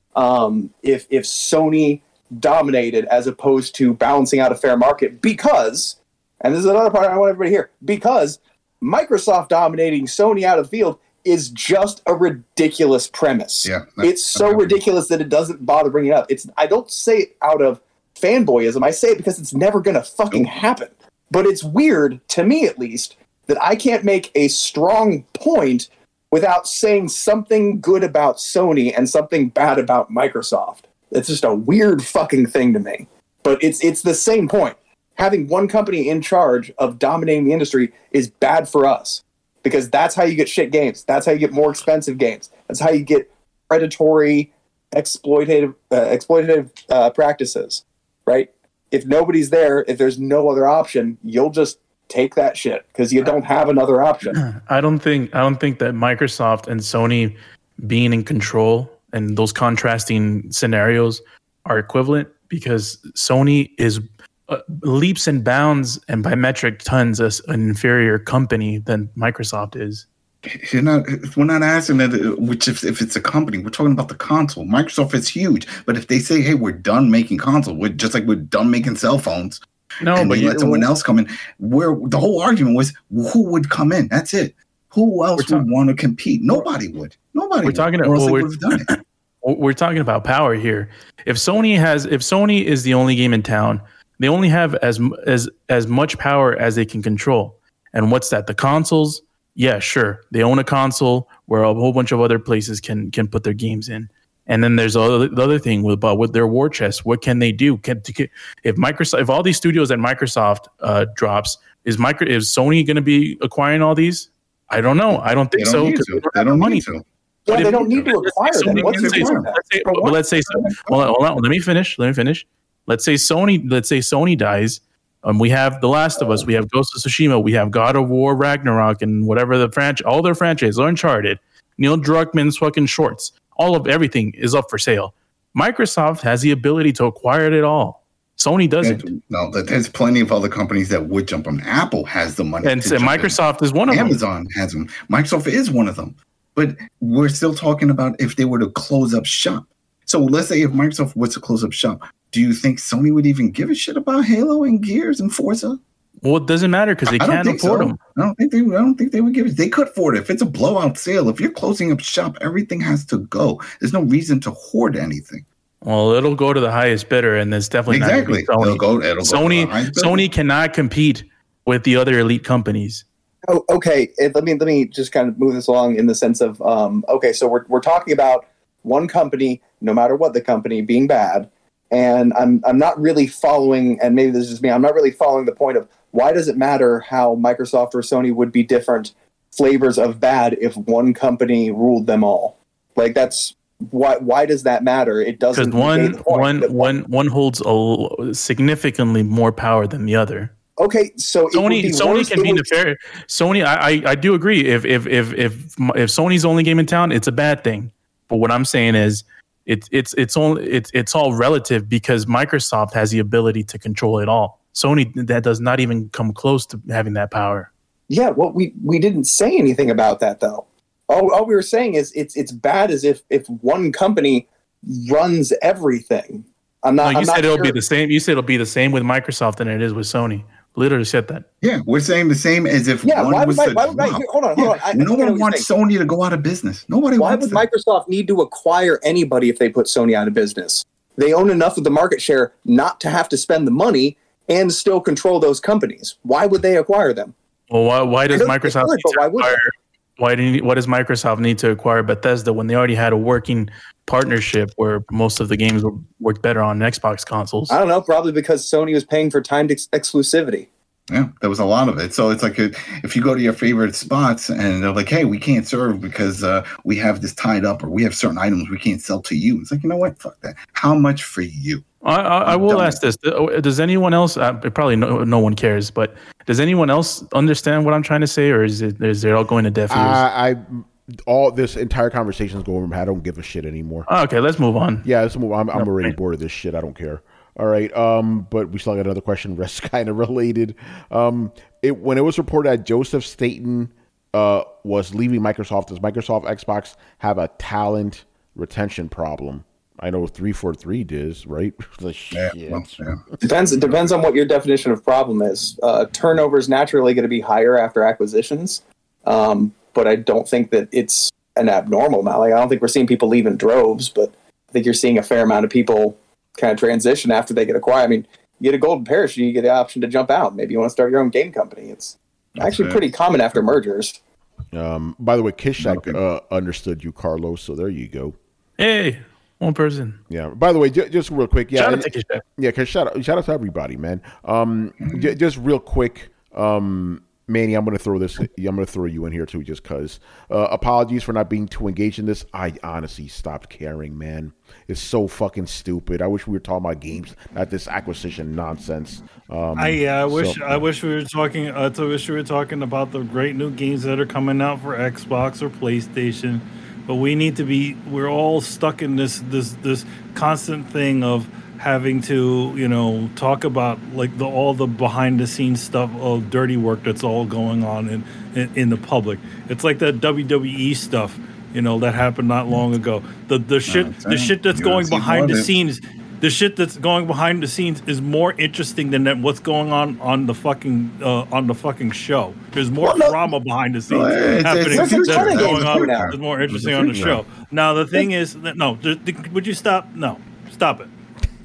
um, if, if Sony dominated as opposed to balancing out a fair market because, and this is another part I want everybody to hear, because Microsoft dominating Sony out of the field is just a ridiculous premise. Yeah, that's- It's so ridiculous that it doesn't bother bringing it up. It's I don't say it out of fanboyism. I say it because it's never going to fucking happen. But it's weird, to me at least, that I can't make a strong point without saying something good about Sony and something bad about Microsoft. It's just a weird fucking thing to me. But it's it's the same point. Having one company in charge of dominating the industry is bad for us. because that's how you get shit games. That's how you get more expensive games. That's how you get predatory, exploitative, uh, exploitative uh, practices, right? If nobody's there, if there's no other option, you'll just take that shit because you don't have another option. I don't think I don't think that Microsoft and Sony being in control and those contrasting scenarios are equivalent, because Sony is uh, leaps and bounds and by metric tons as an inferior company than Microsoft is. You're not, we're not asking that, which if, if it's a company, we're talking about the console. Microsoft is huge, but if they say, hey, we're done making console, we're just like we're done making cell phones, no, and but they you, let someone else come in, where the whole argument was who would come in? That's it. Who else talk- would want to compete? Nobody would. Nobody We're would. talking Or else well, they we're- would have done it. We're talking about power here. If Sony has, if Sony is the only game in town, they only have as as as much power as they can control. And what's that? The consoles? Yeah, sure. They own a console where a whole bunch of other places can can put their games in. And then there's the other, the other thing with about with their war chest. What can they do? Can, if Microsoft, if all these studios that Microsoft uh, drops, is micro is Sony going to be acquiring all these? I don't know. I don't think They so. don't need 'cause to. they don't They have don't money. need to. Yeah, But they if- don't need to let's acquire say them. Sony- What's let's the say- point of that? let's say- well, let's say hold on, hold on, let me finish. Let me finish. Let's say Sony. Let's say Sony dies. Um, we have The Last of Us. We have Ghost of Tsushima. We have God of War, Ragnarok, and whatever the franchise, all their franchises, Uncharted, Neil Druckmann's fucking shorts. All of everything is up for sale. Microsoft has the ability to acquire it all. Sony doesn't. No, there's plenty of other companies that would jump on. Apple has the money. And to so jump in. Microsoft is one of them. Amazon has them. Microsoft is one of them. But we're still talking about if they were to close up shop. So let's say if Microsoft was to close up shop, do you think Sony would even give a shit about Halo and Gears and Forza? Well, it doesn't matter because they I don't can't think afford so. them. I don't think they. I don't think they would give it. They could afford it. If it's a blowout sale, if you're closing up shop, everything has to go. There's no reason to hoard anything. Well, it'll go to the highest bidder, and it's definitely Exactly. not gonna It'll be go. Sony. It'll Sony, go to the highest bidder. Sony cannot compete with the other elite companies. Oh, okay. It, let me let me just kind of move this along in the sense of um, okay. So we're we're talking about one company, no matter what the company, being bad, and I'm I'm not really following. And maybe this is just me. I'm not really following the point of why does it matter how Microsoft or Sony would be different flavors of bad if one company ruled them all? Like that's why. Why does that matter? It doesn't. Because one, negate the point one, that one, one holds a, significantly more power than the other. Okay, so it would Sony, be Sony worse- can it be would- nefarious. Sony, I, I, I do agree. If, if, if, if, if Sony's the only game in town, it's a bad thing. But what I'm saying is, it's, it's, it's only, it's, it's all relative because Microsoft has the ability to control it all. Sony, that does not even come close to having that power. Yeah, well, we, we didn't say anything about that though. All, all we were saying is it's it's bad as if if one company runs everything. I'm not. No, you I'm said not it'll sure. be the same. You said it'll be the same with Microsoft than it is with Sony. Literally said that. Yeah, we're saying the same as if Yeah, one why was would, to why would, why, drop. hold on, hold on. I, I no think I know one what you're wants saying. Sony to go out of business. Nobody Why wants would that. Microsoft need to acquire anybody if they put Sony out of business? They own enough of the market share not to have to spend the money and still control those companies. Why would they acquire them? Well, why, why does I know they Microsoft could, need but to why would acquire? Why do you, Why does Microsoft need to acquire Bethesda when they already had a working partnership where most of the games would work better on Xbox consoles? I don't know. Probably because Sony was paying for timed ex- exclusivity. Yeah, there was a lot of it. So it's like a, if you go to your favorite spots and they're like, hey, we can't serve because uh, we have this tied up or we have certain items we can't sell to you. It's like, you know what? Fuck that. How much for you? I, I, I will Done. ask this: does anyone else? Uh, probably no, no one cares, but does anyone else understand what I'm trying to say, or is it is it all going to deaf ears? I, I all this entire conversation is going over my head. I don't give a shit anymore. Oh, okay, let's move on. Yeah, let's move on. I'm, I'm already Okay. bored of this shit. I don't care. All right. Um, but we still got another question. Rest kind of related. Um, it when it was reported that Joseph Staten uh was leaving Microsoft, does Microsoft Xbox have a talent retention problem? I know three forty-three does, right? Like, Yeah, shit. well, yeah. Depends. It depends on what your definition of problem is. Uh, turnover is naturally going to be higher after acquisitions, um, but I don't think that it's an abnormal amount. Like I don't think we're seeing people leave in droves, but I think you're seeing a fair amount of people kind of transition after they get acquired. I mean, you get a golden parachute, you get the option to jump out. Maybe you want to start your own game company. It's That's actually it. pretty common after mergers. Um, by the way, Kishak Okay. uh, understood you, Carlos. So there you go. Hey, one person. Yeah. By the way, j- just real quick. Yeah. Shout and- out to Kishak. Yeah, cause shout out, shout out to everybody, man. Um, j- just real quick. Um, Manny, I'm going to throw this. I'm going to throw you in here too, just because. Uh, apologies for not being too engaged in this. I honestly stopped caring, man. It's so fucking stupid. I wish we were talking about games, not this acquisition nonsense. Um, I yeah, I wish so, I wish we were talking. Uh, I wish we were talking about the great new games that are coming out for Xbox or PlayStation. But we need to be. We're all stuck in this this this constant thing of having to, you know, talk about like the all the behind the scenes stuff of dirty work that's all going on in, in in the public. It's like that W W E stuff, you know, that happened not long ago. The the shit No, the shit that's you going don't see behind the more of it. scenes. The shit that's going behind the scenes is more interesting than that what's going on on the fucking uh, on the fucking show. There's more Well, no- drama behind the scenes Well, it's- happening it's- it's that's a ton of going games on. coming out. It's more interesting It's a on the future. show. Now the thing is that no, th- th- would you stop? No, stop it.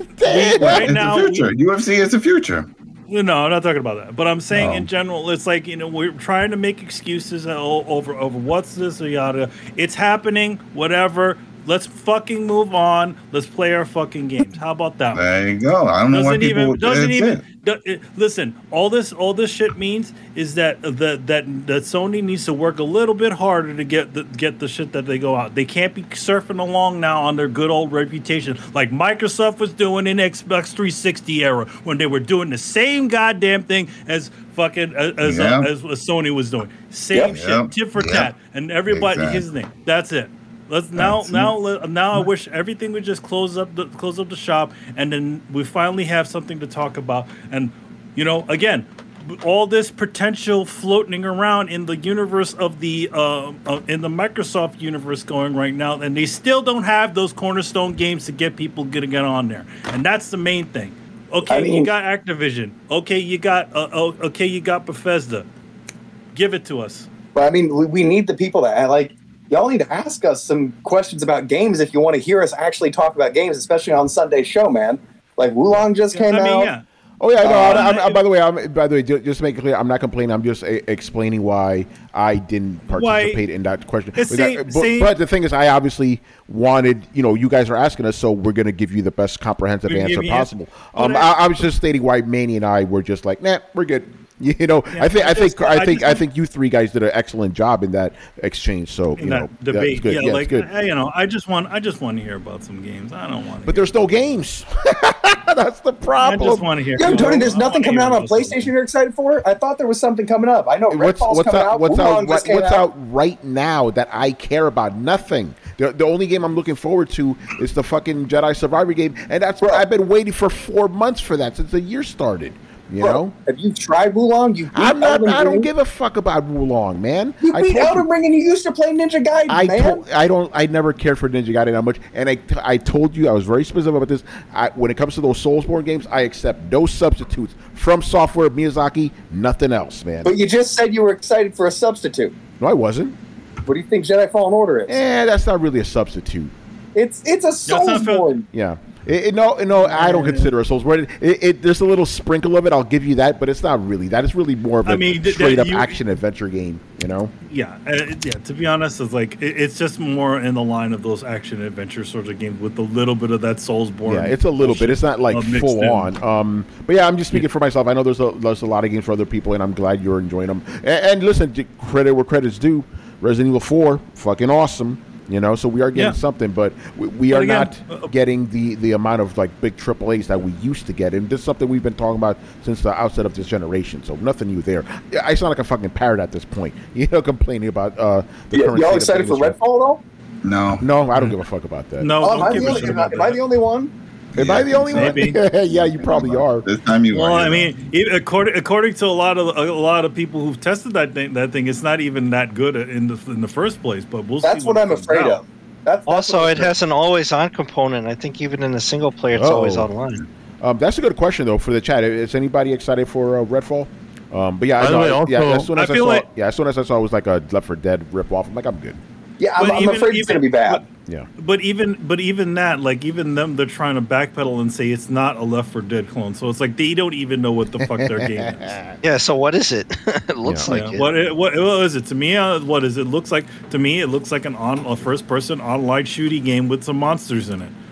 We, right It's now, the we- future. U F C is the future. no, I'm not talking about that. But I'm saying Oh. in general, it's like, you know, we're trying to make excuses o- over over what's this or yada. It's happening, whatever. Let's fucking move on. Let's play our fucking games. How about that? There you go. I don't know why Doesn't people. even doesn't that's even it. do- it- listen. All this all this shit means is that that that that Sony needs to work a little bit harder to get the get the shit that they go out. They can't be surfing along now on their good old reputation like Microsoft was doing in Xbox three sixty era when they were doing the same goddamn thing as fucking as as, Yeah. uh, as, as Sony was doing. Same Yep. shit, Yep. tit for Yep. tat, and everybody Exactly. his name. That's it. Let's now That's now let- now I wish everything would just close up the close up the shop, and then we finally have something to talk about. And you know, again, all this potential floating around in the universe of the uh, uh, in the Microsoft universe going right now, and they still don't have those cornerstone games to get people to get on there, and that's the main thing. Okay, I mean- you got Activision. Okay, you got uh, oh, okay, you got Bethesda. Give it to us. But I mean, we, we need the people that like y'all need to ask us some questions about games if you want to hear us actually talk about games, especially on Sunday's show, man. Like Wulong just came I mean, out. yeah. Oh yeah, no. Uh, I'm, I'm, by the way, I'm, by the way, ju- just to make it clear, I'm not complaining. I'm just a, explaining why I didn't participate in that question. It's But, same- that- but, same- but the thing is, I obviously wanted. You know, you guys are asking us, so we're going to give you the best comprehensive We give answer you possible. answer. Um, But I, I- I was just stating why Manny and I were just like, nah, we're good. You know, Yeah, I think, I I think, just- I I think, just- I think you three guys did an excellent job in that exchange. So in you know, that debate. that's good. Yeah, Yeah, like it's good. I, you know, I just want I just want to hear about some games. I don't want to. But there's no games. That's the I problem. just want to hear. Yo, Tony, there's I nothing wanna coming hear out on about some PlayStation games. you're excited for? I thought there was something coming up. I know What's Redfall's what's coming out? out. What's Wulong out? just What, came what's out. out right now that I care about? Nothing. The, the only game I'm looking forward to is the fucking Jedi Survivor game, and that's Bro. I've been waiting for four months for that since the year started. You Bro, know, have you tried Wulong? You beat I'm not. Elden I don't Ring? give a fuck about Wulong, man. You I beat told Elden you. Ring and you used to play Ninja Gaiden, I man. told, I don't. I never cared for Ninja Gaiden that much, and I, I told you I was very specific about this. I, when it comes to those Soulsborne games, I accept no substitutes from Software Miyazaki. Nothing else, man. But you just said you were excited for a substitute. No, I wasn't. What do you think Jedi Fallen Order is? Eh, that's not really a substitute. It's it's a That's not fair. Soulsborne. Yeah. It, it- no, no, I don't consider it Soulsborne. It, it, there's a little sprinkle of it. I'll give you that, but it's not really. That is really more of a I mean, th- straight that up you- action adventure game. You know. Yeah, uh, yeah. To be honest, it's like it, it's just more in the line of those action adventure sorts of games with a little bit of that Soulsborne. Yeah, it's a little bit. It's not like uh, mixed full in. on. Um, but yeah, I'm just speaking for myself. I know there's a there's a lot of games for other people, and I'm glad you're enjoying them. And, and listen, j- credit where credit's due. Resident Evil four, fucking awesome. You know, so we are getting Yeah. something, but we, we But are again, not uh, getting the, the amount of like big triple A's that we used to get, and this is something we've been talking about since the outset of this generation. So nothing new there. Yeah, I sound like a fucking parrot at this point, you know, complaining about uh, the Y- current. y'all state of excited for things. Redfall at all? No. No, I don't give a fuck about that. No, Oh, am, don't I give the a only, shit am, I, about am I that. the only one? Am I the only Maybe. one? yeah, you probably are. This time you Well, are. I mean, e- according according to a lot of a lot of people who've tested that thing, that thing, it's not even that good in the in the first place. But we'll That's see what when I'm it comes afraid out. of. That's, that's Also, what I'm it afraid has an always-on component. I think even in the single player, it's always Uh-oh. online. Um, that's a good question though for the chat. Is anybody excited for uh, Redfall? Um, but yeah, By I the know, way, also- yeah. As soon as I I, feel saw, like- yeah, as soon as I saw it was like a Left four Dead rip off, I'm like, I'm good. Yeah, I'm, But I'm even- afraid it's even- going to be bad. Yeah. But even but even that, like even them, they're trying to backpedal and say it's not a Left four Dead clone. So it's like they don't even know what the fuck their game is. Yeah, so what is it? It looks Yeah. like Yeah, it. what, it, what what is it to me? Uh, what is it looks like to me? It looks like an on a first person online shooty game with some monsters in it.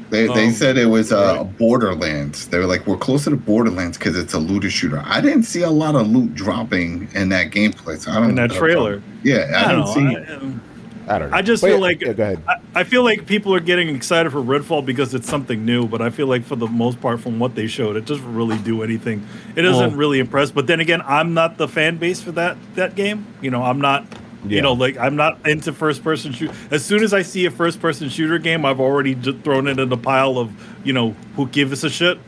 They they Um, said it was uh, right. Borderlands. They were like, we're closer to Borderlands because it's a looter shooter. I didn't see a lot of loot dropping in that gameplay. So I don't In know that trailer. Yeah, I, I didn't don't see. know. I, um, I don't know. I just But feel yeah, like yeah, go ahead. I, I feel like people are getting excited for Redfall because it's something new, but I feel like for the most part, from what they showed, it doesn't really do anything. It doesn't Well- really impress. But then again, I'm not the fan base for that that game. You know, I'm not. Yeah. You know, like I'm not into first person shoot. As soon as I see a first person shooter game, I've already just thrown it in the pile of you know who gives a shit.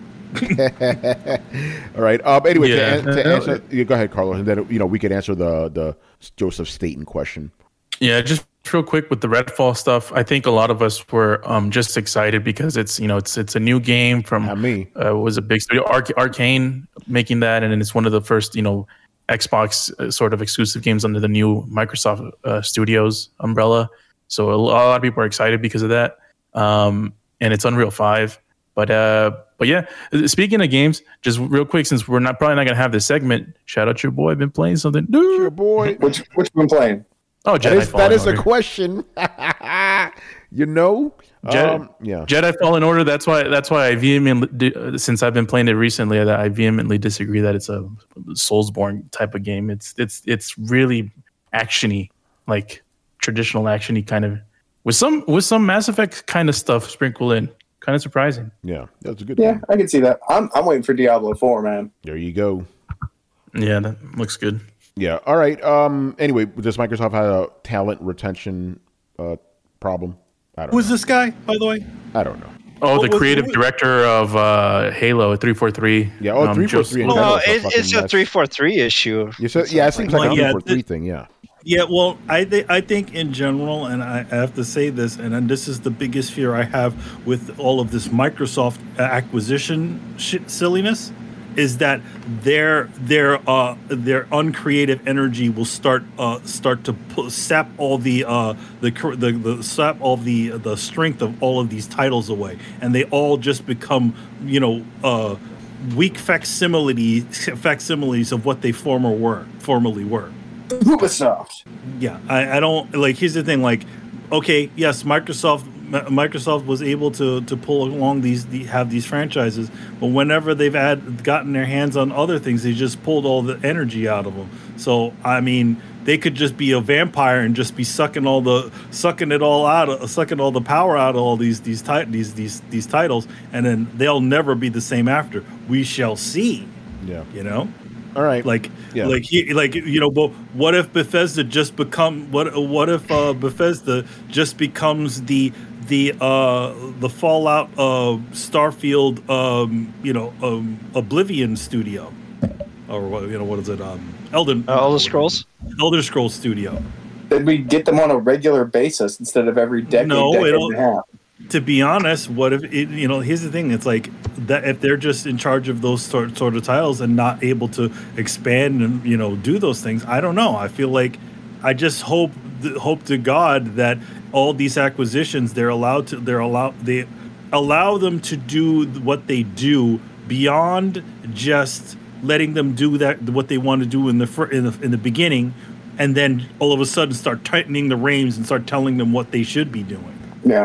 All right. Um. Anyway, Yeah. to, an- to answer, yeah, go ahead, Carlos, and then you know we could answer the the Joseph Staten question. Yeah, just real quick with the Redfall stuff. I think a lot of us were um, just excited because it's you know it's it's a new game from Not me. uh, was a big studio, Arc- Arcane making that, and then it's one of the first you know Xbox uh, sort of exclusive games under the new Microsoft uh, Studios umbrella. So a lot of people are excited because of that, um, and it's Unreal five. But uh, but yeah, speaking of games, just real quick, since we're not probably not gonna have this segment, shout out your boy. I've been playing something. Your boy. Which which one playing? Oh, That Jedi is, Fallen that is a Order. question. you know. Jedi, Um, yeah. Jedi Fallen Order. That's why. That's why I vehemently, uh, since I've been playing it recently, that I vehemently disagree that it's a Soulsborne type of game. It's it's it's really actiony, like traditional actiony kind of, with some with some Mass Effect kind of stuff sprinkled in. Kind of surprising. Yeah. That's a good. Yeah, thing. I can see that. I'm I'm waiting for Diablo four, man. There you go. Yeah, that looks good. Yeah. All right. Um. Anyway, does Microsoft have a talent retention uh, problem? I don't. Who's know. this guy, by the way? I don't know. Oh, What the was- creative what- director of uh, Halo three forty-three. Yeah, oh, three forty-three. Joseph- That Well, was a it, fucking it's a mess. three four three issue. You said, yeah, it seems like Well, a yeah, three four three the- thing. Yeah. Yeah, well, I th- I think in general, and I I have to say this, and then this is the biggest fear I have with all of this Microsoft acquisition shit silliness, is that their their uh their uncreative energy will start uh start to pu- sap all the uh the cur- the, the sap all the the strength of all of these titles away, and they all just become you know uh weak facsimiles facsimiles of what they former were formerly were. Ubisoft. Yeah, I, I don't like. Here's the thing: like, okay, yes, Microsoft M- Microsoft was able to to pull along these the, have these franchises, but whenever they've had gotten their hands on other things, they just pulled all the energy out of them. So I mean, they could just be a vampire and just be sucking all the sucking it all out, of, sucking all the power out of all these these ti- these these these titles, and then they'll never be the same after. We shall see. Yeah. You know. All right. Like, Yeah. like he, like you know, but what if Bethesda just become what? What if uh, Bethesda just becomes the the uh, the Fallout uh, Starfield, um, you know, um, Oblivion studio, or what? You know, what is it? Um, Elden. Uh, Elder Scrolls? Elder Scrolls studio. Then we get them on a regular basis instead of every decade, No, decade it'll- and a half. To be honest, what if it, you know? Here's the thing: it's like that if they're just in charge of those sort sort of titles and not able to expand and you know do those things. I don't know. I feel like I just hope hope to God that all these acquisitions they're allowed to they're allowed they allow them to do what they do beyond just letting them do that what they want to do in the fir- in the in the beginning, and then all of a sudden start tightening the reins and start telling them what they should be doing. Yeah.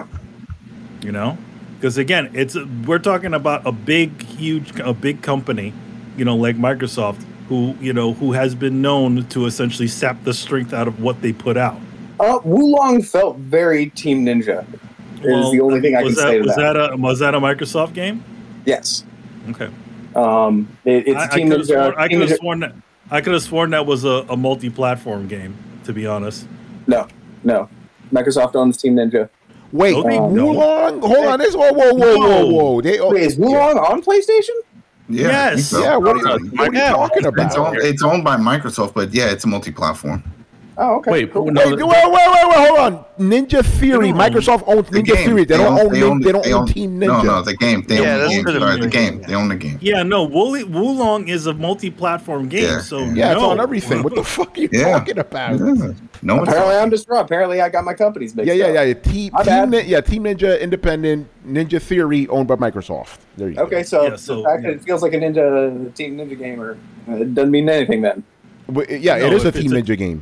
You know, because again, it's we're talking about a big, huge, a big company, you know, like Microsoft, who you know who has been known to essentially sap the strength out of what they put out. Uh, Wulong felt very Team Ninja. Is Well, the only thing I can was that, say to was that. that a was that a Microsoft game? Yes. Okay, Um, it, it's I, I Team could have Ninja. sworn, I Team could have Ninja- sworn that I could have sworn that was a, a multi-platform game. To be honest, No, no. Microsoft owns Team Ninja. Wait, No, they Wulong? don't. Hold on. This. Whoa, whoa, whoa, whoa, whoa. They. Oh, Wait, is Wulong on PlayStation? Yeah, Yes. I think so. yeah. What are you, Uh, what are you Yeah. talking about? It's owned, it's owned by Microsoft, but yeah, it's a multi-platform. Oh, okay. Wait, cool. no, Wait, wait, wait, wait, wait, hold on. Ninja Theory. They don't own- Microsoft owns The Ninja game. Theory. They, don't own. They, own- they don't they own own- Team No, Ninja. no, the game. They Yeah, own the that's game. good. Sorry, the game. They own the game. yeah, no, Wooly, Wulong is a multi-platform game. Yeah. So Yeah, it's no. on everything. What the fuck are you Yeah. talking about? Yeah. No one's Apparently, I'm just wrong. Apparently, I got my companies mixed Yeah, yeah, up. yeah. yeah. Team, My Team, bad. Nin- yeah, Team Ninja, independent Ninja Theory, owned by Microsoft. There you go. Okay, so, Yeah, so, the fact yeah. that it feels like a Ninja Team Ninja game, or uh, it doesn't mean anything then. But, yeah, No, it is a if it's Team a- Ninja game.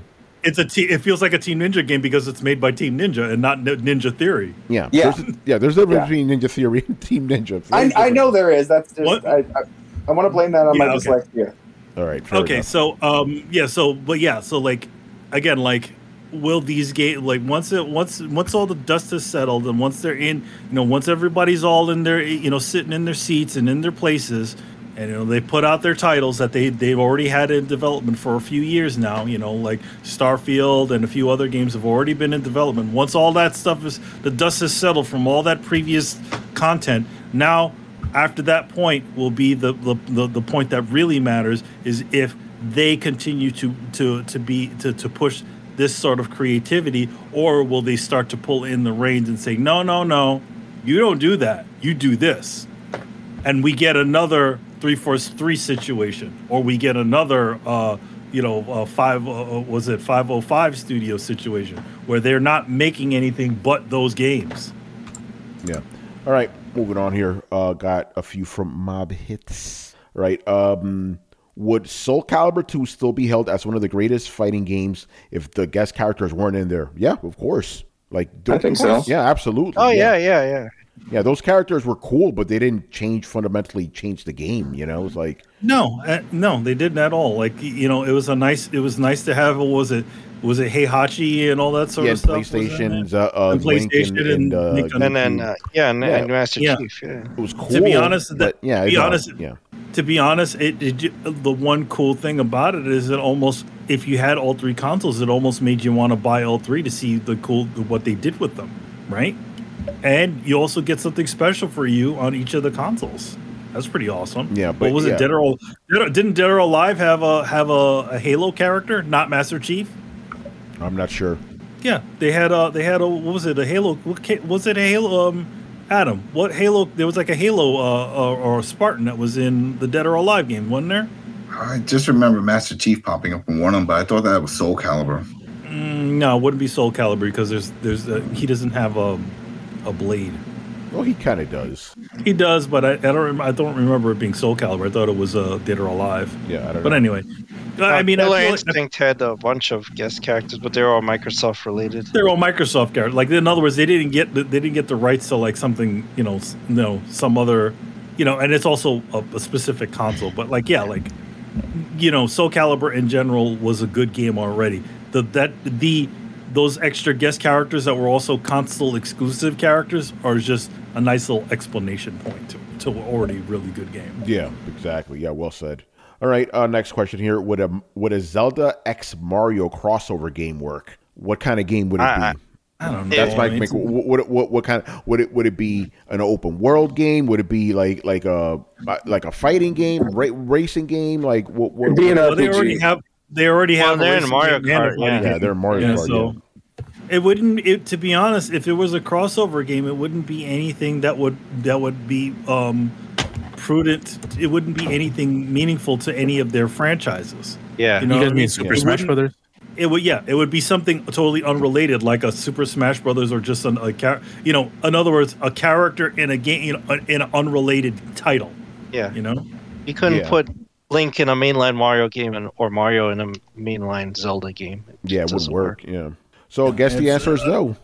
it's a t- it feels like a Team Ninja game because it's made by Team Ninja and not N- Ninja Theory. Yeah, Yeah. There's, yeah. There's a difference Yeah. between Ninja Theory and Team Ninja. Very I, I different. know there is. That's just What? I, I, I want to blame that on Yeah, my okay. dyslexia. All right. fair Okay, enough. so um, yeah, so but yeah, so like again, like will these games like once it once once all the dust is settled and once they're in, you know, once everybody's all in their, you know, sitting in their seats and in their places, and you know they put out their titles that they they've already had in development for a few years now, you know, like Starfield and a few other games have already been in development. Once all that stuff is the dust is settled from all that previous content, now after that point will be the the, the, the point that really matters is if they continue to to to be to, to push this sort of creativity, or will they start to pull in the reins and say, no, no, no, you don't do that, you do this, and we get another three force three situation, or we get another uh, you know uh, five uh, was it five oh five studio situation where they're not making anything but those games. Yeah. All right. Moving on here. Uh, got a few from Mob Hits. Right. Um, would Soul Calibur two still be held as one of the greatest fighting games if the guest characters weren't in there? Yeah, of course. Like, I think so. Yeah, absolutely. Oh yeah, yeah, yeah. Yeah, those characters were cool, but they didn't change fundamentally change the game. You know, it's like No, uh, no, they didn't at all. Like, you know, it was a nice, it was nice to have. What was it? Was it Heihachi and all that sort yeah, of stuff? PlayStation's uh, uh, And Link and, PlayStation and, uh, and- And then Goku. uh, yeah, and, Yeah. and Master Yeah. Chief. Yeah. It was cool. To be honest, but that- yeah, to be no, honest, yeah, To be honest, it, it the one cool thing about it is it almost, if you had all three consoles, it almost made you want to buy all three to see the cool what they did with them, right? And you also get something special for you on each of the consoles. That's pretty awesome. Yeah, but what was yeah. it? Dead or Al- Dead or- didn't Dead or Alive have a have a, a Halo character, not Master Chief? I'm not sure. Yeah, they had a they had a what was it? A Halo? What ca- was it? A Halo? Um, Adam, what Halo? There was like a Halo uh, or, or a Spartan that was in the Dead or Alive game, wasn't there? I just remember Master Chief popping up in one of them, but I thought that was Soul Calibur. Mm, no, it wouldn't be Soul Calibur because there's there's a, he doesn't have a a blade. Well, he kind of does. He does, but I, I don't rem- I don't remember it being Soul Calibur. I thought it was uh, Dead or Alive. Yeah, I don't But know. anyway, I mean, I Killer feel like Instinct had a bunch of guest characters, but they're all Microsoft related. they're all Microsoft characters. Like, in other words, they didn't get the, they didn't get the rights to like something, you know, s- you know, some other, you know, and it's also a, a specific console. But like, yeah, like, you know, Soul Calibur in general was a good game already. The that the those extra guest characters that were also console exclusive characters are just a nice little explanation point to to an already really good game. Yeah, exactly. Yeah, well said. All right, uh, next question here. Would a would a Zelda X Mario crossover game work? What kind of game would it I- be? I don't know. That's I my mean, make, what, what what what kind of would it would it be an open world game? Would it be like like a like a fighting game, ra- racing game? Like what? what It'd be an well, they R P G. already have they already Well, have a they're in racing Mario game and a Kart, fighting yeah. yeah, game. they're Mario Yeah, Kart. so it wouldn't. It, to be honest, if it was a crossover game, it wouldn't be anything that would that would be um, prudent. It wouldn't be anything meaningful to any of their franchises. Yeah. You know You what guys I mean mean? Super It Smash wouldn't- Brothers? It would, yeah. It would be something totally unrelated, like a Super Smash Brothers, or just an, a char- you know, in other words, a character in a game, you know, in an unrelated title. Yeah. You know, You couldn't Yeah. put Link in a mainline Mario game and, or Mario in a mainline Zelda game. It Yeah, it just wouldn't doesn't work. Yeah. So I guess the it's, answer is no.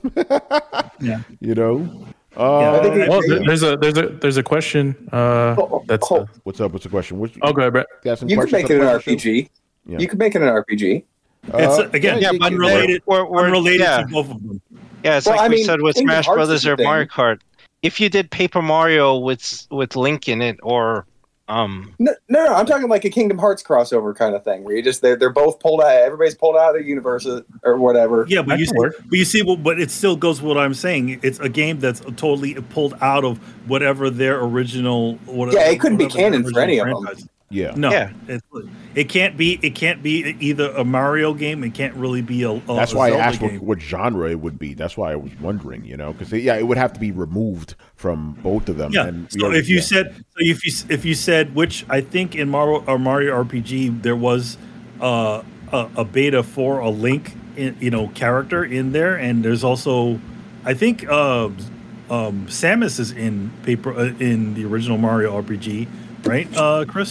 yeah. You know. Yeah, Uh, I think it- Well, th- there's a there's a there's a question. Uh, Oh, that's. oh, Uh, what's up? What's the question? Which, oh, go ahead, Brett. got some you could questions make it for an the R P show? G. Yeah. You could make it an R P G. It's, Uh, again, yeah, Yeah, but unrelated, we're- we're- unrelated yeah. to both of them. Yeah, it's Well, like I we mean, said with Kingdom Smash Hearts Brothers is a or thing. Mario Kart. If you did Paper Mario with with Link in it, or um, No, no, no, I'm talking like a Kingdom Hearts crossover kind of thing, where you just they're, they're both pulled out. Everybody's pulled out of their universe or whatever. Yeah, but That you can see, work. but you see, well, but it still goes with what I'm saying. It's a game that's totally pulled out of whatever their original. Whatever, Yeah, it couldn't be whatever their canon for any of original them. franchise. Yeah. No, Yeah. it, it can't be. It can't be either a Mario game. It can't really be a. a That's a why Zelda I asked what, game. what genre it would be. That's why I was wondering, you know, because yeah, it would have to be removed from both of them. Yeah. And, So yeah, if you yeah. said, so if you if you said, which I think in Mario or Mario R P G there was uh, a, a beta for a Link, in, you know, character in there, and there's also, I think, uh, um, Samus is in paper uh, in the original Mario R P G, right, uh, Chris?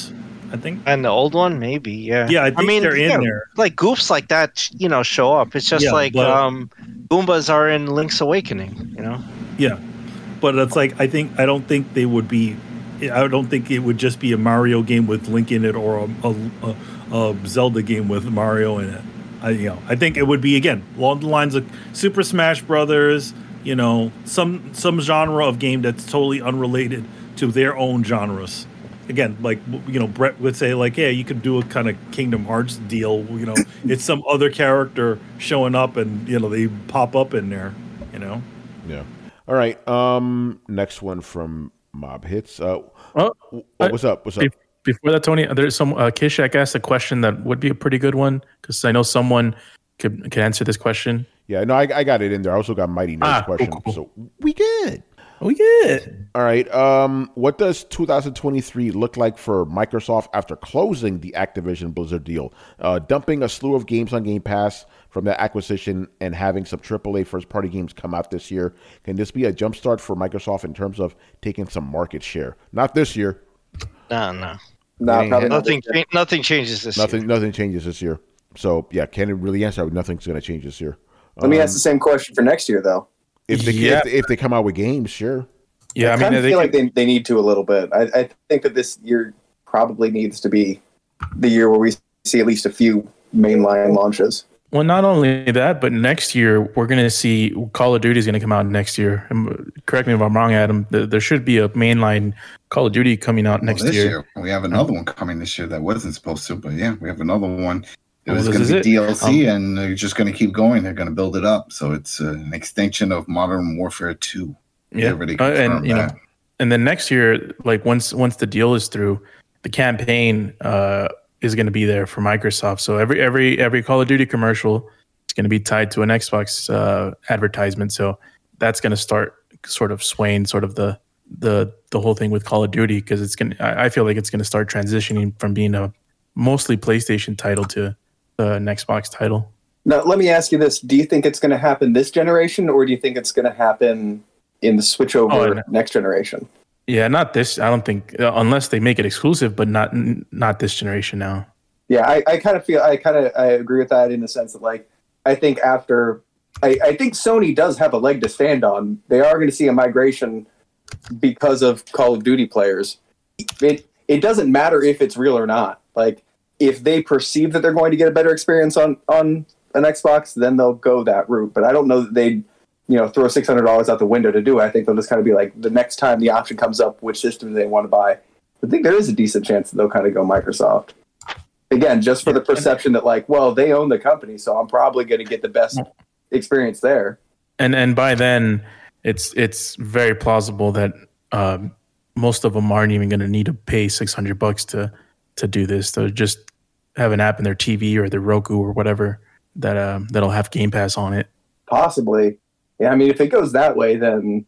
I think. And the old one, maybe, yeah. Yeah, I think mean, they're in yeah, there. Like goofs like that, you know, show up. It's just Yeah, like but- um, Goombas are in Link's Awakening, you know. Yeah, but it's like I think I don't think they would be. I don't think it would just be a Mario game with Link in it or a, a, a, a Zelda game with Mario in it. I you know I think it would be again along the lines of Super Smash Brothers. You know, some some genre of game that's totally unrelated to their own genres. Again, like, you know, Brett would say, like, yeah, you could do a kind of Kingdom Hearts deal. You know, it's some other character showing up and, you know, they pop up in there, you know? Yeah. All right. Um, next one from Mob Hits. Uh, Well, oh, I- what's up? What's up? Be- Before that, Tony, there's some uh, Kishak asked a question that would be a pretty good one because I know someone could could answer this question. Yeah, no, I, I got it in there. I also got Mighty Nerd's Ah, cool, question. cool. So we good. Oh yeah. All right. Um, what does two thousand twenty-three look like for Microsoft after closing the Activision Blizzard deal, uh, dumping a slew of games on Game Pass from that acquisition, and having some triple A first-party games come out this year? Can this be a jumpstart for Microsoft in terms of taking some market share? Not this year. No, no, No, Ain't probably not. nothing. cha- Nothing changes this. Nothing. Year. Nothing changes this year. So yeah, can it really answer? Nothing's going to change this year. Let me Um, ask the same question for next year, though. If they, Yeah. if, they, if they come out with games, sure. Yeah, I, I, mean, kind of they feel could- like they, they need to a little bit. I, I think that this year probably needs to be the year where we see at least a few mainline launches. well, not only that, but next year we're going to see Call of Duty is going to come out next year. Um, Correct me if I'm wrong, Adam. Th- There should be a mainline Call of Duty coming out Well, next this year. year. we have another one coming this year that wasn't supposed to, but yeah, we have another one. It Oh, was this going is to be it? D L C, Um, and they're just going to keep going. They're going to build it up, so it's uh, an extension of Modern Warfare two. They Yeah, already Uh, and confirmed you know, that. and then next year, like once once the deal is through, the campaign uh, is going to be there for Microsoft. So every every every Call of Duty commercial is going to be tied to an Xbox uh, advertisement. So that's going to start sort of swaying sort of the the the whole thing with Call of Duty because it's going. I I feel like it's going to start transitioning from being a mostly PlayStation title to uh, an Xbox title. Now, let me ask you this. Do you think it's going to happen this generation, or do you think it's going to happen in the switch over Oh, no. next generation? Yeah, not this. I don't think uh, unless they make it exclusive, but not n- not this generation now. Yeah, I, I kind of feel I kind of I agree with that in the sense that, like, I think after I, I think Sony does have a leg to stand on. They are going to see a migration because of Call of Duty players. It it doesn't matter if it's real or not. Like, if they perceive that they're going to get a better experience on on an Xbox, then they'll go that route. But I don't know that they'd, you know, throw six hundred dollars out the window to do it. I think they'll just kind of be like, the next time the option comes up, which system do they want to buy? I think there is a decent chance that they'll kind of go Microsoft. Again, just for the perception that, like, well, they own the company, so I'm probably going to get the best experience there. And and by then, it's it's very plausible that um, most of them aren't even going to need to pay six hundred bucks to to do this. They'll just have an app in their T V or their Roku or whatever that um, that'll have Game Pass on it. Possibly. Yeah, I mean, if it goes that way, then...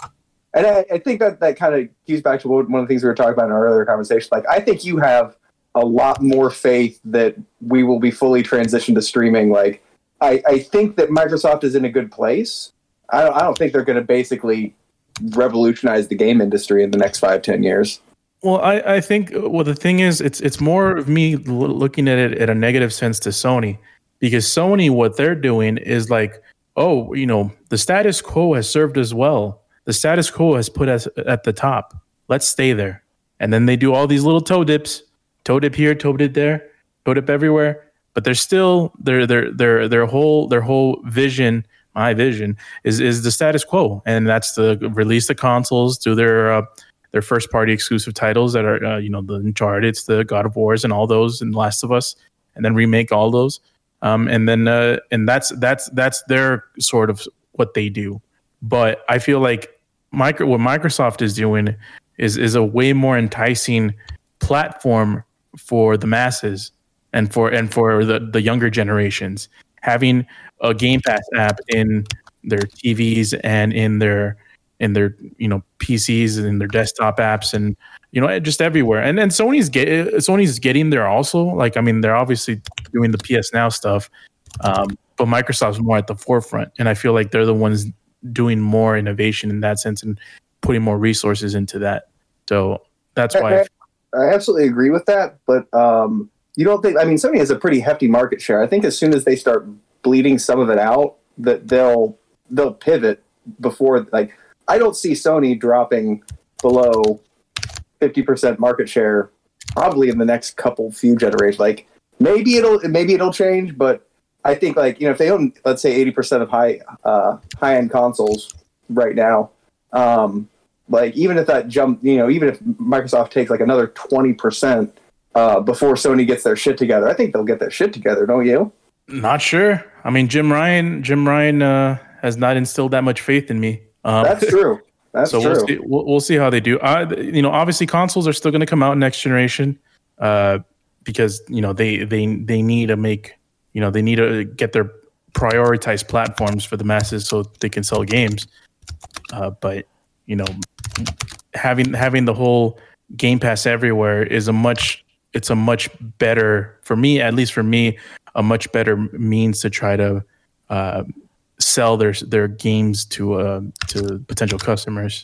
And I, I think that that kind of cues back to what, one of the things we were talking about in our earlier conversation. Like, I think you have a lot more faith that we will be fully transitioned to streaming. Like, I, I think that Microsoft is in a good place. I don't, I don't think they're going to basically revolutionize the game industry in the next five, ten years. Well, I, I think well the thing is it's it's more of me l- looking at it at a negative sense to Sony, because Sony, what they're doing is like, oh, you know, the status quo has served us well. The status quo has put us at the top. Let's stay there. And then they do all these little toe dips, toe dip here, toe dip there, toe dip everywhere. But they're still their their their their whole their whole vision, my vision is is the status quo, and that's to release the consoles, do their uh, their first party exclusive titles that are uh, you know the Uncharted, the God of Wars, and all those, and Last of Us, and then remake all those, um, and then uh, and that's that's that's their sort of what they do. But I feel like micro what Microsoft is doing is is a way more enticing platform for the masses and for and for the, the younger generations. Having a Game Pass app in their T Vs and in their in their you know P Cs and in their desktop apps and you know just everywhere. And then Sony's get Sony's getting there also. Like I mean, they're obviously doing the P S Now stuff, um, but Microsoft's more at the forefront, and I feel like they're the ones doing more innovation in that sense and putting more resources into that. So that's why. I I absolutely agree with that, but um, you don't think? I mean, Sony has a pretty hefty market share. I think as soon as they start bleeding some of it out, that they'll they'll pivot before. Like, I don't see Sony dropping below fifty percent market share probably in the next couple few generations. Like, maybe it'll maybe it'll change, but I think, like, you know, if they own, let's say, eighty percent of high uh, high end consoles right now. Um, Like, even if that jump, you know, even if Microsoft takes like another twenty percent uh, before Sony gets their shit together, I think they'll get their shit together, don't you? Not sure. I mean, Jim Ryan, Jim Ryan uh, has not instilled that much faith in me. Um, That's true. That's so true. We'll see, we'll, we'll see how they do. Uh, you know, obviously consoles are still going to come out next generation uh, because, you know, they, they, they need to make, you know, they need to get their prioritized platforms for the masses so they can sell games. Uh, but, you know, having having the whole Game Pass everywhere is a much it's a much better, for me, at least for me, a much better means to try to uh, sell their their games to uh, to potential customers.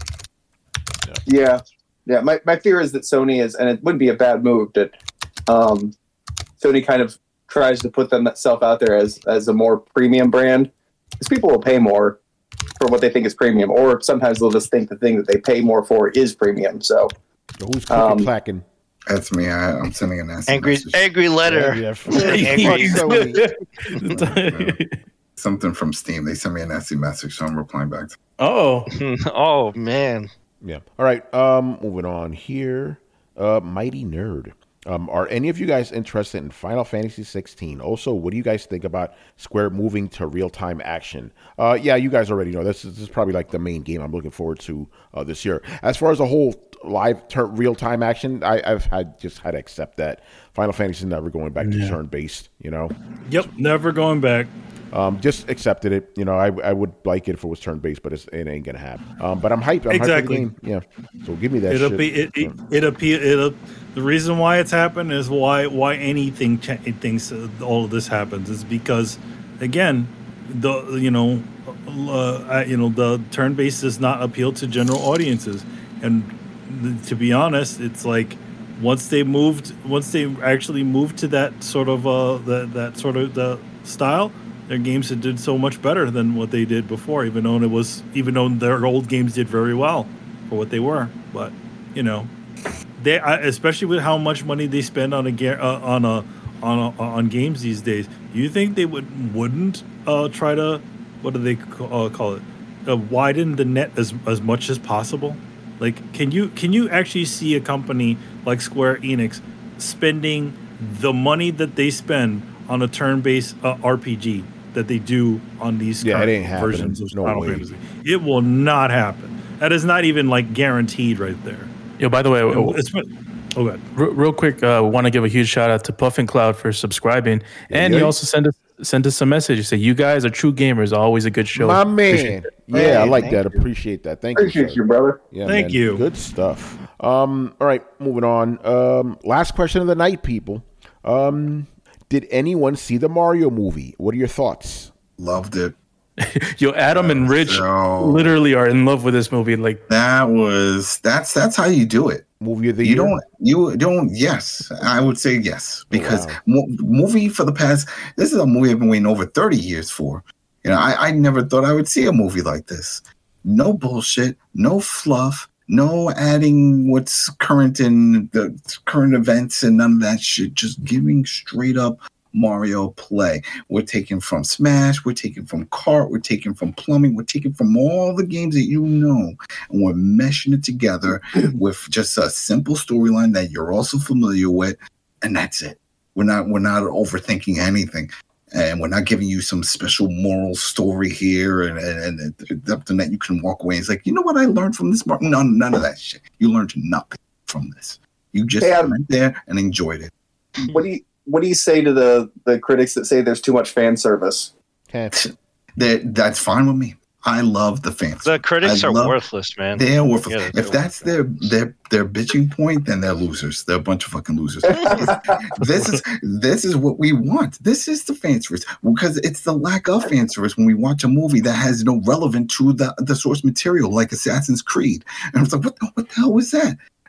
Yeah, yeah. My my fear is that Sony is, and it would be a bad move that um, Sony kind of tries to put themselves out there as as a more premium brand, because people will pay more for what they think is premium, or sometimes they'll just think the thing that they pay more for is premium. So, who's clicking, um, clacking? That's me. I, I'm sending a nasty Angry, message. angry letter. Yeah, yeah. Yeah. Something from Steam. They sent me a nasty message, so I'm replying back. To Oh, Oh man. Yeah. All right. Um, moving on here. Uh, Mighty Nerd. Um, are any of you guys interested in Final Fantasy sixteen? Also, what do you guys think about Square moving to real-time action? Uh, yeah, you guys already know. This is, this is probably like the main game I'm looking forward to uh, this year. As far as the whole live ter- real-time action, I, I've had just had to accept that Final Fantasy is never going back to Yeah. turn-based. You know. Yep, never going back. Um, just accepted it. You know, I I would like it if it was turn-based, but it's, it ain't gonna happen. Um, but I'm hyped. I'm Exactly. hyped for the game. Yeah. So give me that. It'll shit. be it it it appeal it'll the reason why it's happened is why why anything cha- thinks all of this happens is because, again, the you know uh, you know the turn based does not appeal to general audiences, and th- to be honest, it's like once they moved once they actually moved to that sort of uh that that sort of the style, their games had did so much better than what they did before, even though it was even though their old games did very well for what they were. But you know, they I, especially with how much money they spend on a ga- uh, on a on a, on games these days. You think they would wouldn't uh, try to what do they call, uh, call it uh, widen the net as as much as possible? Like, can you can you actually see a company like Square Enix spending the money that they spend on a turn-based uh, R P G that they do on these Yeah, it current ain't happening. versions of No Final way. Fantasy? It will not happen. That is not even like guaranteed right there. yo, by the way, And it's, oh, God. Real, real quick, uh, want to give a huge shout out to Puff and Cloud for subscribing, and yeah. he also sent us sent us a message. He said, "You guys are true gamers. Always a good show." My Appreciate man. Yeah, I Hey, like thank that. you. Appreciate that. Thank Appreciate you. you, sir. brother. Yeah, Thank man. you. Good stuff. Um, all right, moving on. Um, last question of the night, people. Um, did anyone see the Mario movie? What are your thoughts? Loved it. Yo, Adam and Rich So- literally are in love with this movie. Like, That was that's that's how you do it. Movie of the You year? don't you don't yes, I would say yes, because Wow. mo- movie for the past this is a movie I've been waiting over thirty years for. You know, I, I never thought I would see a movie like this. No bullshit, no fluff, no adding what's current in the current events and none of that shit. Just giving straight up Mario play. We're taking from Smash, we're taking from Kart, we're taking from plumbing, we're taking from all the games that you know, and we're meshing it together with just a simple storyline that you're also familiar with, and that's it. We're not we're not overthinking anything, and we're not giving you some special moral story here and and, and something that you can walk away. It's like, you know what I learned from this? Mar-" None none of that shit. You learned nothing from this. You just Hey, Adam. went there and enjoyed it. What do you what do you say to the the critics that say there's too much fan service? Heh. That that's fine with me. I love the fans. The critics I are love- worthless, man. They're worthless. Yeah, they're if that's their their their bitching point, then they're losers. They're a bunch of fucking losers. this is this is what we want. This is the fan service, because it's the lack of fan service when we watch a movie that has no relevance to the, the source material, like Assassin's Creed. And it's like, what the, what the hell was that?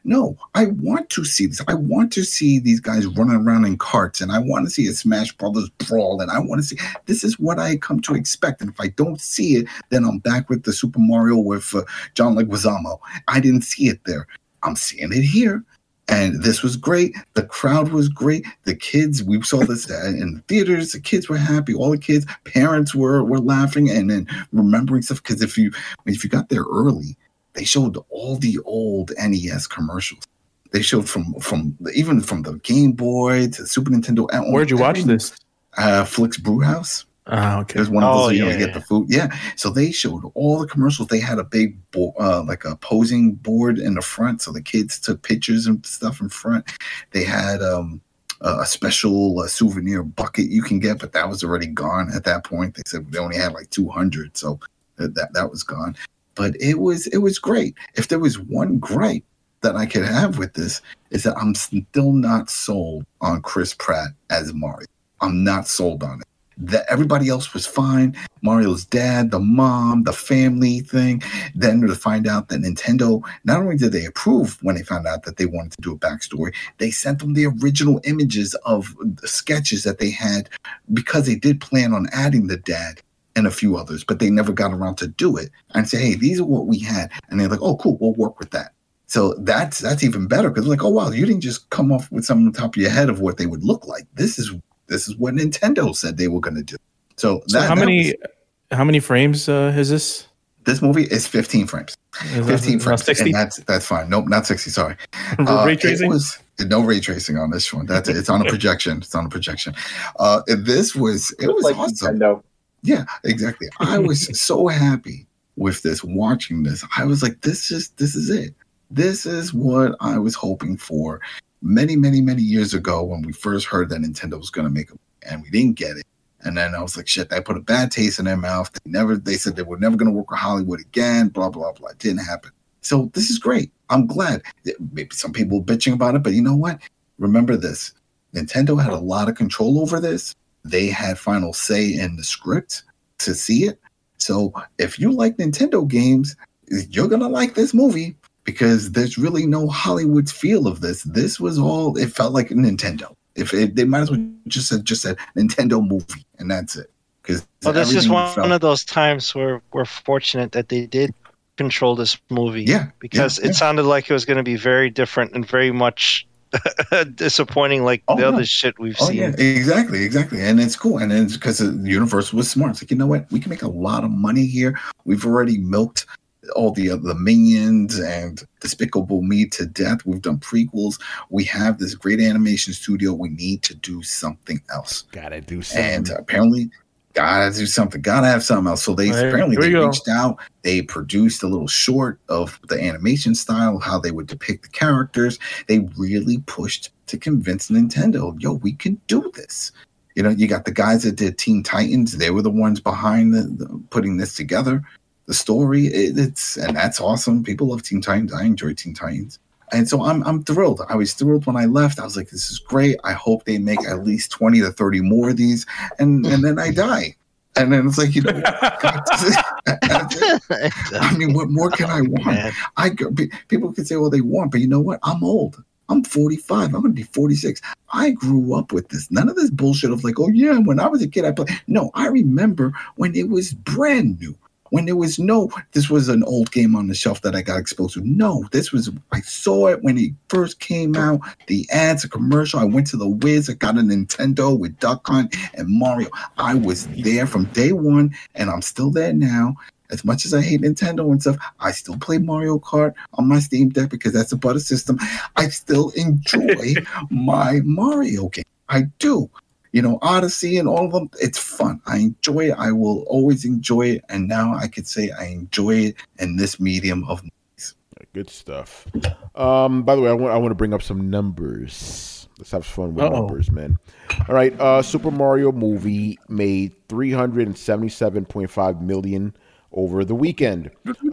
No, I want to see this. I want to see these guys running around in carts, and I want to see a Smash Brothers brawl, and I want to see. This is what I come to expect, and if I don't see it, then I'm back with the Super Mario with uh, John Leguizamo. I didn't see it there. I'm seeing it here. And this was great. The crowd was great. The kids, we saw this in the theaters. The kids were happy. All the kids, parents were were laughing and then remembering stuff. Because if you if you got there early, they showed all the old N E S commercials. They showed from from even from the Game Boy to the Super Nintendo. Where'd you watch this? Uh, Flicks Brewhouse. Oh, okay. It was one of those Oh, you know, yeah, you get yeah. the food. Yeah. So they showed all the commercials. They had a big, bo- uh, like a posing board in the front. So the kids took pictures and stuff in front. They had um, a special uh, souvenir bucket you can get, but that was already gone at that point. They said they only had like two hundred. So that, that was gone. But it was, it was great. If there was one gripe that I could have with this is that I'm still not sold on Chris Pratt as Mario. I'm not sold on it. That everybody else was fine. Mario's dad, the mom, the family thing. Then to find out that Nintendo, not only did they approve when they found out that they wanted to do a backstory, they sent them the original images of the sketches that they had because they did plan on adding the dad and a few others, but they never got around to do it and say, hey, these are what we had. And they're like, oh, cool, we'll work with that. So that's that's even better because like, oh, wow, you didn't just come off with something on top of your head of what they would look like. This is This is what Nintendo said they were going to do. So, So that, how that many was- how many frames uh, is this? this movie is fifteen frames. Is that- fifteen not frames. sixty? And that's that's fine. Nope, not sixty. Sorry. Uh, Ray it tracing? was no ray tracing on this one. That's it. It's on a projection. It's on a projection. Uh, this was it was like awesome. Nintendo. Yeah, exactly. I was so happy with this, watching this. I was like, this is this is it. This is what I was hoping for many, many, many years ago when we first heard that Nintendo was going to make a and we didn't get it. And then I was like, shit, that put a bad taste in their mouth. They never they said they were never going to work with Hollywood again, blah, blah, blah. It didn't happen. So this is great. I'm glad. Maybe some people bitching about it, but you know what? Remember this. Nintendo had a lot of control over this. They had final say in the script to see it. So if you like Nintendo games, you're going to like this movie because there's really no Hollywood feel of this. This was all, it felt like Nintendo. If it, they might as well just said just said Nintendo movie, and that's it. Because Well, this is one, one of those times where we're fortunate that they did control this movie. Yeah, Because yeah, it yeah. sounded like it was going to be very different and very much disappointing, like Oh, the no. other shit we've Oh seen. yeah, exactly, exactly, and it's cool, and it's because Universal was smart. It's like, you know what, we can make a lot of money here. We've already milked all the other Minions and Despicable Me to death. We've done prequels. We have this great animation studio. We need to do something else, Gotta do something. and apparently, gotta do something. Gotta have something else. So they Hey, apparently here we they go. reached out. They produced a little short of the animation style, how they would depict the characters. They really pushed to convince Nintendo, yo, we can do this. You know, you got the guys that did Teen Titans. They were the ones behind the, the putting this together. The story, it, it's and that's awesome. People love Teen Titans. I enjoy Teen Titans, and so I'm I'm thrilled. I was thrilled when I left. I was like, this is great. I hope they make at least twenty to thirty more of these, and and then I die. And then it's like, you know, God, that's it. I mean, what more can I want? Man. I go- pe- people can say what they want, but you know what? I'm old. I'm forty-five. I'm gonna be forty-six. I grew up with this. None of this bullshit of like, oh yeah, when I was a kid, I played. No, I remember when it was brand new. When there was no, this was an old game on the shelf that I got exposed to. No, this was, I saw it when it first came out. The ads, a commercial. I went to the Wiz. I got a Nintendo with Duck Hunt and Mario. I was there from day one, and I'm still there now. As much as I hate Nintendo and stuff, I still play Mario Kart on my Steam Deck because that's a butter system. I still enjoy my Mario game. I do. You know, Odyssey and all of them, it's fun. I enjoy it. I will always enjoy it. And now I could say I enjoy it in this medium of movies. Good stuff. Um, by the way, I want I want to bring up some numbers. Let's have fun with Uh-oh. numbers, man. All right, uh, Super Mario movie made three hundred seventy-seven point five million over the weekend.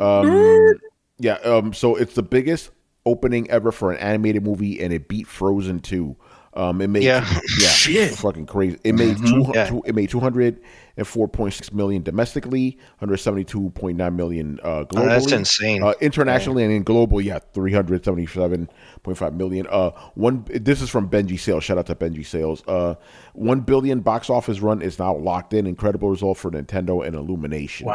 Um, yeah, um, so it's the biggest opening ever for an animated movie, and it beat Frozen two. Um, it made Yeah. yeah, Shit. fucking crazy. It made Mhm. two, Yeah. two it made two hundred and four point six million domestically, one hundred seventy two point nine million uh, globally. Oh, that's insane. Uh, internationally and in global, yeah, three hundred seventy seven point five million. Uh, one. This is from Benji Sales. Shout out to Benji Sales. Uh, one billion box office run is now locked in. Incredible result for Nintendo and Illumination.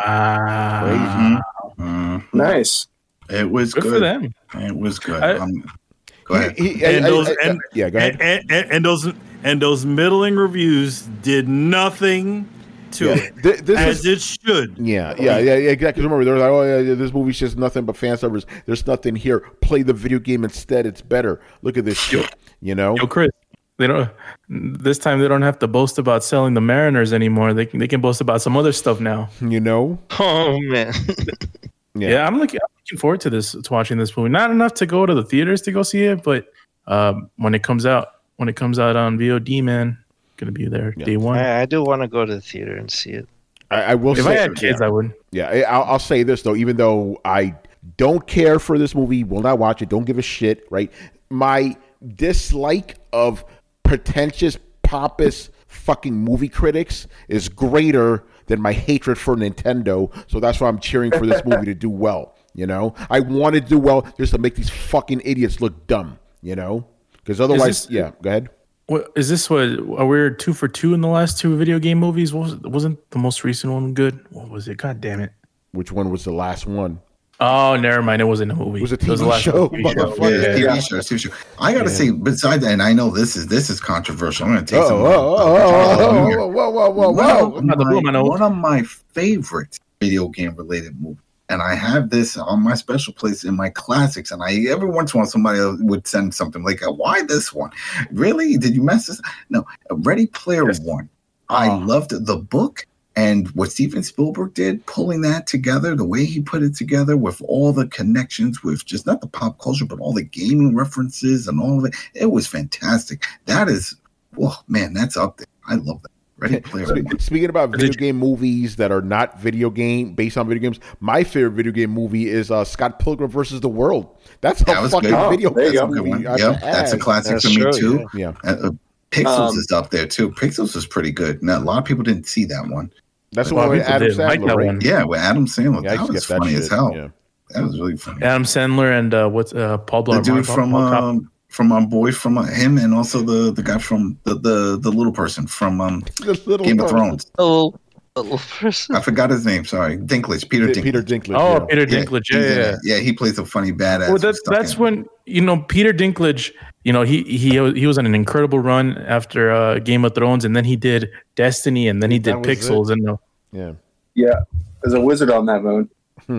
Wow. Mhm. Nice. It was Good good. for them. It was good. I- um, go ahead. He- he- And I- I- those- I- and- yeah, go ahead. And, and, and those and those middling reviews did nothing to Yeah, it, th- this as is- it should. Yeah, yeah, yeah, yeah, exactly. Remember, they're like, "Oh, yeah, this movie's just nothing but fan service. There's nothing here. Play the video game instead. It's better. Look at this shit." You know? Yo, Chris, they don't. This time they don't have to boast about selling the Mariners anymore. They can they can boast about some other stuff now. You know? Oh man. Yeah. Yeah, I'm looking. I'm looking forward to this. To watching this movie. Not enough to go to the theaters to go see it, but um, when it comes out, when it comes out on V O D, man, gonna be there Yeah. day one. I, I do want to go to the theater and see it. I, I will If say, I had kids, yeah, I would. yeah, I- I'll, I'll say this though. Even though I don't care for this movie, will not watch it. Don't give a shit. Right? My dislike of pretentious, pompous, fucking movie critics is greater than my hatred for Nintendo. So that's why I'm cheering for this movie to do well. You know, I want to do well just to make these fucking idiots look dumb. You know, because otherwise, this- yeah. Go ahead. What is this? What are we two for two in the last two video game movies? What was, wasn't the most recent one good? What was it? God damn it! Which one was the last one? Oh, never mind. It wasn't a movie. It was a T V the last show, T V show. motherfucker. Yeah, Yeah. T V show, T V show. I gotta say, besides that, and I know this is this is controversial. I'm gonna take Oh, some. whoa, whoa, whoa, whoa, whoa, whoa, One whoa! of Not the blue, my- I know. one of my favorite video game related movies, and I have this on my special place in my classics. And I every once in a while somebody would send something like, "Why this one? Really? Did you mess this?" No, Ready Player Yes. One. I Oh. loved the book. And what Steven Spielberg did, pulling that together, the way he put it together with all the connections with just not the pop culture, but all the gaming references and all of it, it was fantastic. That is, well, man, that's up there. I love that. Ready Player One. Speaking about video Did you- game movies that are not video game based on video games, my favorite video game movie is uh, Scott Pilgrim versus the World. That's a That was fucking good. Oh, video there you game go. Good movie. one. I've Yep, that's a had. classic That's for me true, too. Yeah, Uh, uh, Pixels Um, is up there too. Pixels is pretty good. Now, a lot of people didn't see that one. that's the A lot one of with people Adam did like Sandler, that right? one. Yeah, with Adam Sandler. Yeah, I that used to was get that funny shit. as hell. Yeah. That was really funny. Adam Sandler and uh, what's uh, Paul The Blart? dude Paul- from Paul Cobb? um, from our boy from uh, him, and also the the guy from the the, the little person from um, The little Game of person. Thrones. Oh, little person. I forgot his name. Sorry, Dinklage. Peter Dinklage. Peter Dinklage. Oh, yeah. Peter Yeah, Dinklage. he's Yeah, in yeah. it. yeah. He plays a funny badass. Well, that's stuck that's in it. when you know Peter Dinklage. You know he he he was on an incredible run after uh, Game of Thrones, and then he did Destiny, and then he did That was Pixels, and uh, Yeah. Yeah, there's a wizard on that moon.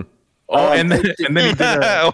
oh, and then and then he did. Uh,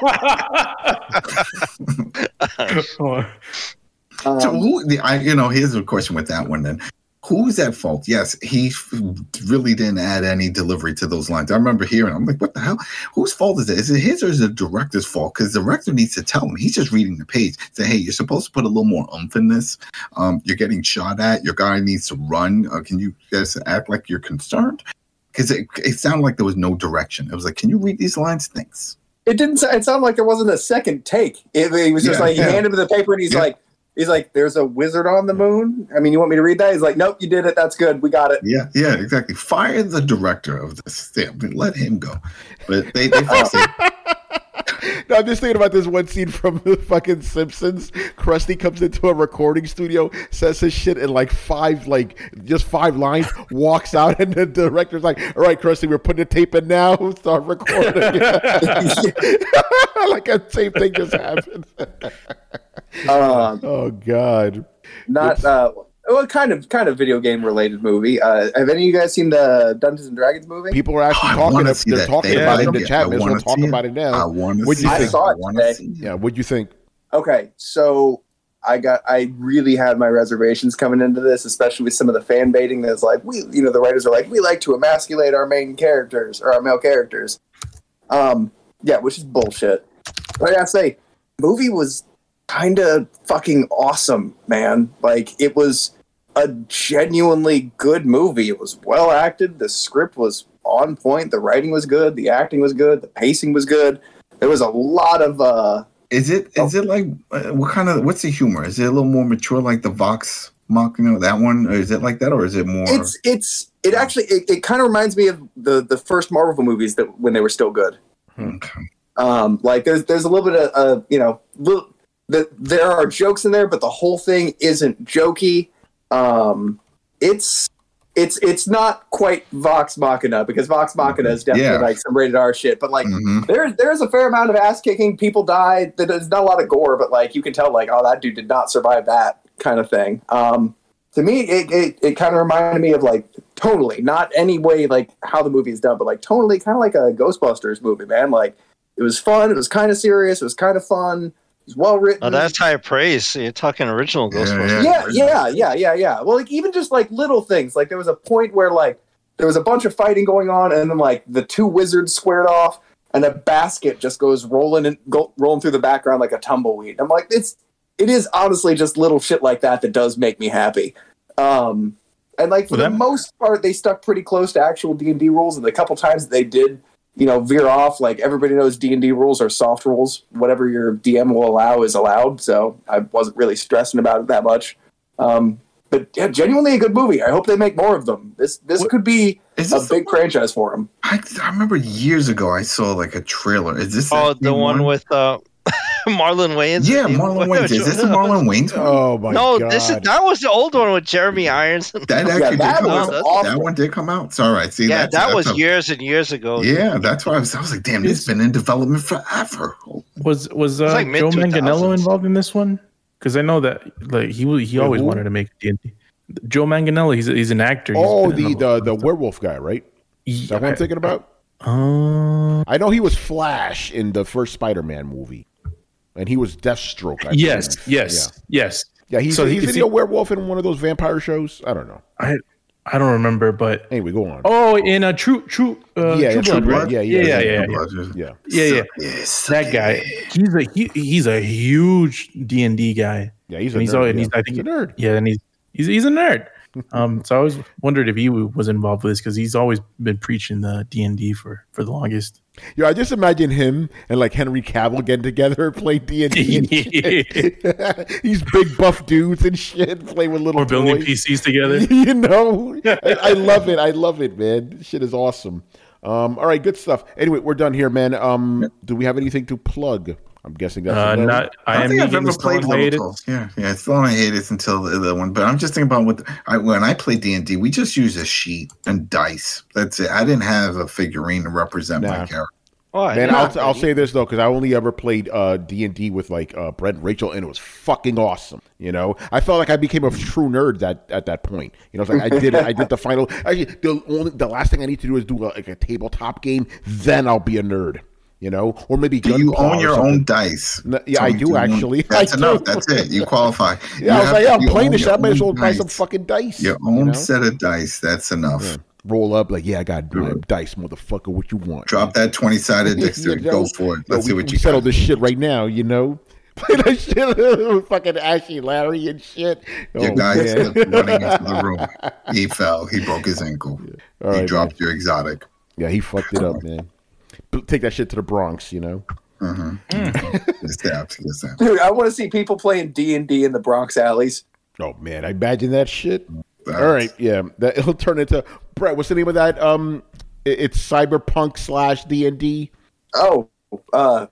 oh, Um, So who? The, I you know here's a question with that one then. Who's at fault? Yes, he f- really didn't add any delivery to those lines. I remember hearing. I'm like, what the hell? Whose fault is it? Is it his or is it the director's fault? Because the director needs to tell him. He's just reading the page. Say, hey, you're supposed to put a little more oomph in this. Um, you're getting shot at. Your guy needs to run. Uh, can you guys act like you're concerned? Because it, it sounded like there was no direction. It was like, can you read these lines? Thanks. it didn't. sa- It sounded like there wasn't a second take. It, it was just Yeah, like he yeah. handed him the paper and he's Yeah. like, he's like, "There's a wizard on the moon." I mean, you want me to read that? He's like, "Nope, you did it. That's good. We got it." Yeah, yeah, exactly. Fire the director of this. Yeah, let him go. But they, they fixed it. No, I'm just thinking about this one scene from the fucking Simpsons. Krusty comes into a recording studio, says his shit in like five, like just five lines, walks out, and the director's like, "All right, Krusty, we're putting the tape in now. Start recording." Like a same thing just happened. Um, Oh God. not uh, well, kind of, kind of video game related movie. Uh, have any of you guys seen the Dungeons and Dragons movie? People are actually Oh, I talking. wanna Up, see they're that talking thing. about it in Yeah, the I chat. Let's wanna talk see about it. it now. I want to What'd see you I think? saw it wanna today. see it. Yeah, what'd you think? Okay, so I got I really had my reservations coming into this, especially with some of the fan baiting that's like, we you know, the writers are like, we like to emasculate our main characters or our male characters. Um yeah, which is bullshit. But I gotta say, the movie was kinda fucking awesome, man. Like it was a genuinely good movie. It was well acted, the script was on point, the writing was good, the acting was good, the pacing was good. There was a lot of uh Is it is it like uh, what kind of what's the humor? Is it a little more mature like the Vox Machina, that one? Or is it like that, or is it more? It's it's it actually it, it kind of reminds me of the the first Marvel movies that when they were still good. Okay. Um, like there's there's a little bit of uh, you know little, the, there are jokes in there, but the whole thing isn't jokey. Um, it's it's it's not quite Vox Machina because Vox Machina is definitely Yeah. like some rated R shit. But like Mhm. there's there's a fair amount of ass kicking. People die. There's not a lot of gore, but like you can tell like oh that dude did not survive that kind of thing. Um, to me, it it, it kind of reminded me of like tonally, not any way like how the movie is done, but like tonally, kind of like a Ghostbusters movie, man. Like it was fun. It was kind of serious. It was kind of fun. It was well written. Oh, that's high praise. You're talking original Yeah, Ghostbusters. Yeah, yeah, yeah, yeah, yeah. Well, like even just like little things. Like there was a point where like there was a bunch of fighting going on, and then like the two wizards squared off, and a basket just goes rolling and go, rolling through the background like a tumbleweed. I'm like, it's it is honestly just little shit like that that does make me happy. Um, and like for Well, the that- most part, they stuck pretty close to actual D and D rules, and the couple times they did, you know, veer off. Like everybody knows D and D rules are soft rules. Whatever your D M will allow is allowed. So I wasn't really stressing about it that much. Um, but yeah, genuinely a good movie. I hope they make more of them. This this What- could be Is a this the big one- franchise for them. I, I remember years ago I saw like a trailer. Is this Oh, that the same one with uh, Marlon Wayans. Yeah, and David Marlon Wayans. Is this the Wayans. Marlon Wayans one? Oh my No, god! this is that was the old one with Jeremy Irons. That Yeah, actually that did come was out. awesome. That one did come out. It's all right. See, yeah, that's, that that's was a- years and years ago. Yeah, that's why I was. I was like, damn, this has been in development forever. Was was uh, It's like Joe mid-two Manganiello thousands. involved in this one? Because I know that like he was- he Wait, always who? wanted to make D and D. Joe Manganiello, he's he's an actor. He's Oh, been in the a lot the of the stuff. werewolf guy, right? Is that what I'm thinking about? Uh, I know he was Flash in the first Spider-Man movie, and he was Deathstroke. I yes, believe. yes, yes. Yeah, yeah. He's So he's is is he- he a werewolf in one of those vampire shows? I don't know. I I don't remember, but Anyway, go on. oh, in a True True uh, Yeah, True yeah, True Blood, Blood. right? Yeah, yeah, yeah, yeah, yeah, yeah, yeah. Yeah, yeah, yeah. Yes, That guy, he's a he, he's a huge D and D guy. yeah. He's a And he's nerd. always- yeah. he's- I think- he's a nerd. Yeah, and he's he's he's a nerd. Um, so I always wondered if he was involved with this because he's always been preaching the D and D for for the longest. Yeah, I just imagine him and like Henry Cavill getting together, play D and D. These big buff dudes and shit, play with little Or building toys. P Cs together. You know, I, I love it. I love it, man. This shit is awesome. Um, all right, good stuff. Anyway, we're done here, man. Um, do we have anything to plug? I'm guessing that's Uh, a no. not. I I, don't am think I've Negan ever is still played on Level hiatus. twelve. Yeah, yeah, it's still on hiatus until the other one. But I'm just thinking about what I, when I played D and D, we just used a sheet and dice. That's it. I didn't have a figurine to represent Nah. my character. Oh, I Man, didn't I'll, know. I'll say this though, because I only ever played uh, D and D with like uh, Brett and Rachel, and it was fucking awesome. You know, I felt like I became a true nerd that at that point. You know, it's like I did it. I did the final. Actually, the only the last thing I need to do is do a, like a tabletop game. Then I'll be a nerd. You know, or maybe Do you Gunpla or own your something. own dice? No, yeah, I Tony, do you own- actually. That's I enough. do. That's it. You qualify. Yeah, You I was have like, to- yeah, I'm you playing own this shit. your I might as own well buy some dice. fucking dice. Your you own know? set of dice. That's enough. Yeah. Roll up like, yeah, I got uh, dice, motherfucker. What you want? Drop that twenty sided You dexterity. know? Go for it. Yo, Let's we, see what we you settle got. this shit right now. You know, play that shit with fucking Ashy Larry and shit. Your Oh, guy man. slipped running into the room. He fell. He broke his ankle. All he right, dropped your exotic. Yeah, he fucked it up, man. Take that shit to the Bronx, you know. Uh-huh. Get stabbed. Get stabbed. Dude, I want to see people playing D and D in the Bronx alleys. Oh man, I imagine that shit. That's- All right, yeah, that it'll turn into Brett. What's the name of that? Um, it- it's Cyberpunk slash D and D Oh, uh,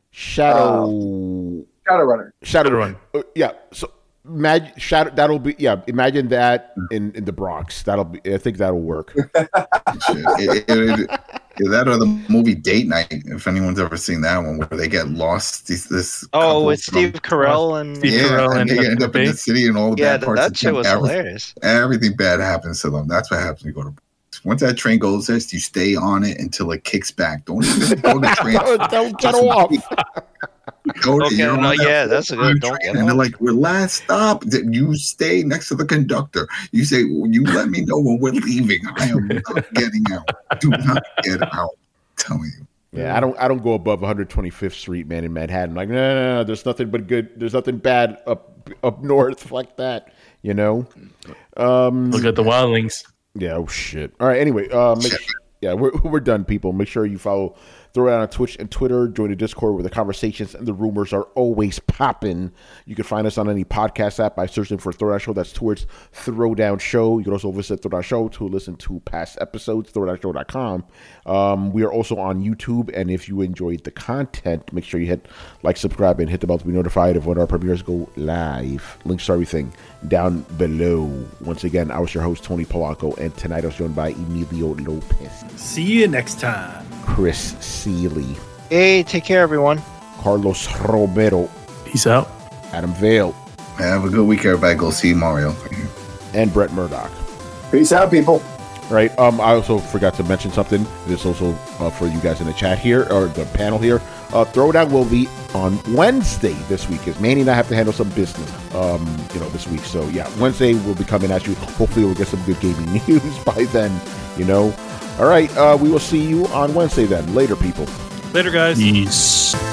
Shadow Shadowrunner. Shadowrun. Uh, yeah, so imagine Shadow. That'll be yeah. Imagine that in, in the Bronx. That'll be. I think that'll work. Shit. It- it- it- yeah, that or the movie Date Night, if anyone's ever seen that one, where they get lost. This, this Oh, couple with from- Steve Carell and Steve Yeah, Carell and and they the- end the up in the bank. city and all the yeah, bad that, parts. that of shit them. was Every- hilarious. Everything bad happens to them. That's what happens when you go to. Once that train goes there, you stay on it until it kicks back. Don't even go to train. Don't get Just off. Go to, Okay, you're on no, that yeah, that's a good- don't train, get and they're off. like, "We're last stop." You stay next to the conductor. You say, "You let me know when we're leaving. I am not getting out. Do not get out." I'm telling you. Yeah, I don't. I don't go above one hundred twenty-fifth Street, man, in Manhattan. Like, no, no, no. There's nothing but good. There's nothing bad up up north like that. You know. Um. Look at the Wildlings. Yeah. Oh shit. All right. Anyway. Uh. Make, yeah. We're we're done, people. Make sure you follow Throwdown on Twitch and Twitter. Join the Discord where the conversations and the rumors are always popping. You can find us on any podcast app by searching for Throwdown Show. That's towards Throwdown Show. You can also visit Throwdown Show to listen to past episodes, throwdown show dot com. Um, we are also on YouTube, and if you enjoyed the content, make sure you hit like, subscribe, and hit the bell to be notified of when our premieres go live. Links to everything down below. Once again, I was your host, Tony Polanco, and tonight I was joined by Emilio Lopez. See you next time. Chris Seeley. Hey, take care, everyone. Carlos Romero. Peace out. Adam Vale. Have a good week, everybody. Go see Mario. And Brett Murdoch. Peace out, people. Right. Um, I also forgot to mention something. This is also uh, for you guys in the chat here, or the panel here. Uh, Throwdown will be on Wednesday this week, because Manny and I have to handle some business, um, you know, this week. So, yeah, Wednesday we'll be coming at you. Hopefully we'll get some good gaming news by then, you know. All right. Uh, we will see you on Wednesday then. Later, people. Later, guys. Peace.